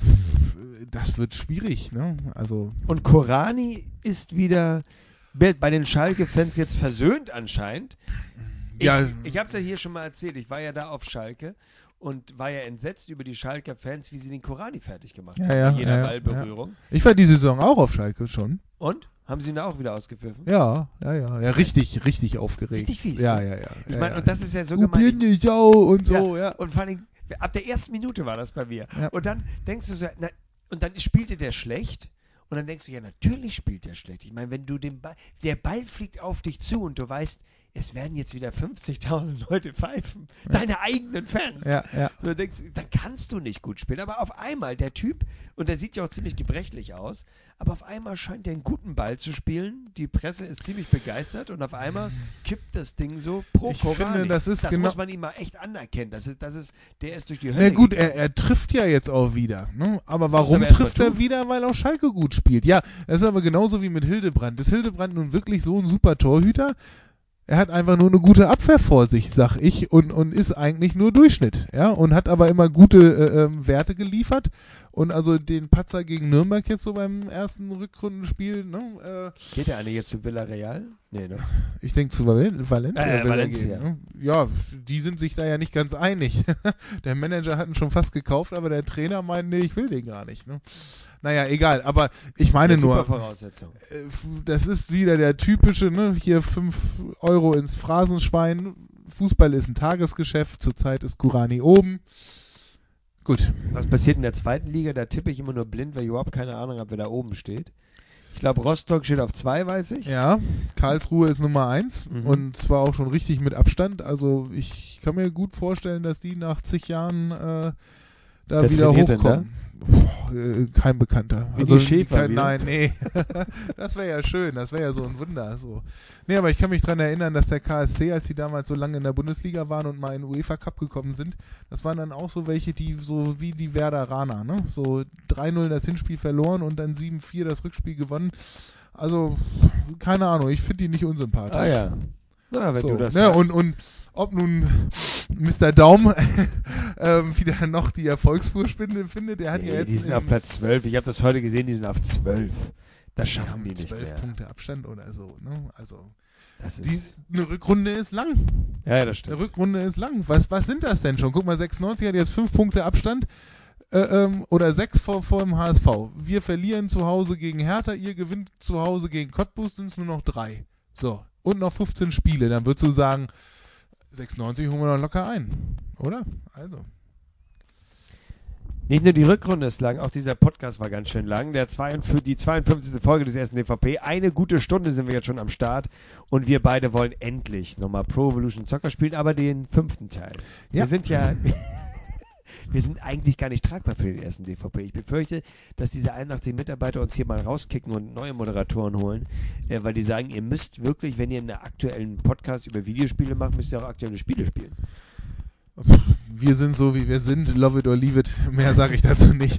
das wird schwierig. Ne? Also Und Korani ist wieder bei den Schalke-Fans jetzt versöhnt anscheinend. Ich, Ja. ich habe es ja hier schon mal erzählt, ich war ja da auf Schalke und war ja entsetzt über die Schalker Fans, wie sie den Korani fertig gemacht Ja, haben, ja, bei jeder ja, Ballberührung. ich war die Saison auch auf Schalke schon. Und? Haben sie ihn auch wieder ausgepfiffen? Ja, ja, ja, ja, richtig, richtig aufgeregt. Richtig fies, Ja, ne? ja, ja. Ich ja, meine, ja. und das ist ja so Du gemein. bin ich auch und so, ja. Und vor allem, ab der ersten Minute war das bei mir. Ja. Und dann denkst du so, na, und dann spielte der schlecht. Und dann denkst du, ja, natürlich spielt der schlecht. Ich meine, wenn du den Ball, der Ball fliegt auf dich zu und du weißt, es werden jetzt wieder fünfzigtausend Leute pfeifen. Ja. Deine eigenen Fans. Ja, ja. So, du denkst, dann kannst du nicht gut spielen. Aber auf einmal, der Typ, und der sieht ja auch ziemlich gebrechlich aus, aber auf einmal scheint er einen guten Ball zu spielen. Die Presse ist ziemlich begeistert und auf einmal kippt das Ding so pro Ich Korani. finde, das ist das genau- muss man ihm mal echt anerkennen. Das ist, das ist, der ist durch die Hölle Na gut, gegangen. er, er trifft ja jetzt auch wieder. Ne? Aber warum aber erst trifft mal er tun. wieder? Weil auch Schalke gut spielt. Ja, das ist aber genauso wie mit Hildebrand. Ist Hildebrand nun wirklich so ein super Torhüter? Er hat einfach nur eine gute Abwehr vor sich, sag ich, und, und ist eigentlich nur Durchschnitt, ja, und hat aber immer gute äh, ähm, Werte geliefert und also den Patzer gegen Nürnberg jetzt so beim ersten Rückrundenspiel, ne, äh, Geht der eine jetzt zu Villarreal? Nee, ne? ich denke zu Val Valencia. Äh, will er Valencia. gehen, ne? Ja, die sind sich da ja nicht ganz einig. Der Manager hat ihn schon fast gekauft, aber der Trainer meint, nee, ich will den gar nicht, ne. Naja, egal, aber ich meine Ja, super nur, Voraussetzung. äh, f- das ist wieder der typische, ne, hier fünf Euro ins Phrasenschwein, Fußball ist ein Tagesgeschäft, zurzeit ist Kurani oben. Gut. Was passiert in der zweiten Liga? Da tippe ich immer nur blind, weil ich überhaupt keine Ahnung habe, wer da oben steht. Ich glaube, Rostock steht auf zwei, weiß ich. Ja, Karlsruhe ist Nummer eins Mhm. und zwar auch schon richtig mit Abstand. Also ich kann mir gut vorstellen, dass die nach zig Jahren äh, da Wer wieder trainiert denn hochkommen. Boah, äh, kein Bekannter. Wie also die Schäfer kein, wieder? nein, nee. Das wäre ja schön, das wäre ja so ein Wunder. So. Nee, aber ich kann mich daran erinnern, dass der K S C, als die damals so lange in der Bundesliga waren und mal in den UEFA Cup gekommen sind, das waren dann auch so welche, die so wie die Werderaner, ne? So drei null das Hinspiel verloren und dann sieben vier das Rückspiel gewonnen. Also, keine Ahnung, ich finde die nicht unsympathisch. Ah ja. Na, wenn So, du das ne, sagst. und, und ob nun Mister Daum ähm, wieder noch die Erfolgsspur findet, der hat Nee, ja jetzt die sind im- auf Platz zwölf. Ich habe das heute gesehen, die sind auf zwölf. Das die schaffen haben die nicht zwölf mehr. Punkte Abstand oder so. Ne? Also Das ist die, eine Rückrunde ist lang. ja, ja, das Eine stimmt. Rückrunde ist lang. Was, was sind das denn schon? Guck mal, sechsundneunzig hat jetzt fünf Punkte Abstand. Äh, ähm, oder sechs vor, vor dem H S V. Wir verlieren zu Hause gegen Hertha, ihr gewinnt zu Hause gegen Cottbus, sind es nur noch drei. So. Und noch fünfzehn Spiele. Dann würdest du sagen, sechsundneunzig holen wir noch locker ein. Oder? Also. Nicht nur die Rückrunde ist lang, auch dieser Podcast war ganz schön lang. Der zweiundfünfzigste, die zweiundfünfzigste Folge des ersten D V P. Eine gute Stunde sind wir jetzt schon am Start und wir beide wollen endlich nochmal Pro Evolution Soccer spielen, aber den fünften Teil. Ja. Wir sind ja... Wir sind eigentlich gar nicht tragbar für den ersten D V P. Ich befürchte, dass diese einundachtzig Mitarbeiter uns hier mal rauskicken und neue Moderatoren holen, äh, weil die sagen, ihr müsst wirklich, wenn ihr einen aktuellen Podcast über Videospiele macht, müsst ihr auch aktuelle Spiele spielen. Wir sind so, wie wir sind. Love it or leave it. Mehr sage ich dazu nicht.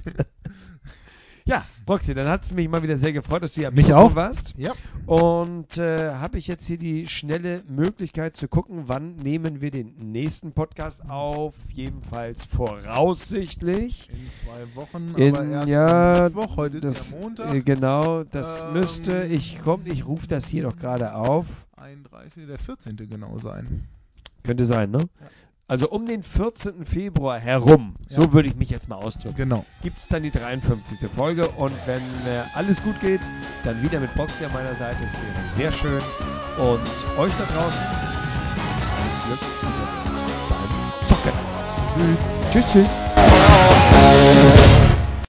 Ja, Roxy, dann hat es mich mal wieder sehr gefreut, dass du hier am Mich Mikrofon auch. warst. Ja. Und äh, habe ich jetzt hier die schnelle Möglichkeit zu gucken, wann nehmen wir den nächsten Podcast auf? Jedenfalls voraussichtlich. In zwei Wochen, In- aber erst ja, am Mittwoch. Heute ist Das, ja Montag. äh, genau, das Ähm, müsste, ich komm, ich rufe das hier doch gerade auf. einunddreißigsten der vierzehnte genau sein. Könnte sein, ne? Also um den vierzehnten Februar herum, Ja. so würde ich mich jetzt mal ausdrücken, Genau. gibt es dann die dreiundfünfzigste Folge und wenn äh, alles gut geht, dann wieder mit Boxy an meiner Seite. Es wäre sehr schön. Und euch da draußen, alles Glück beim Zocken. Tschüss. Tschüss, tschüss.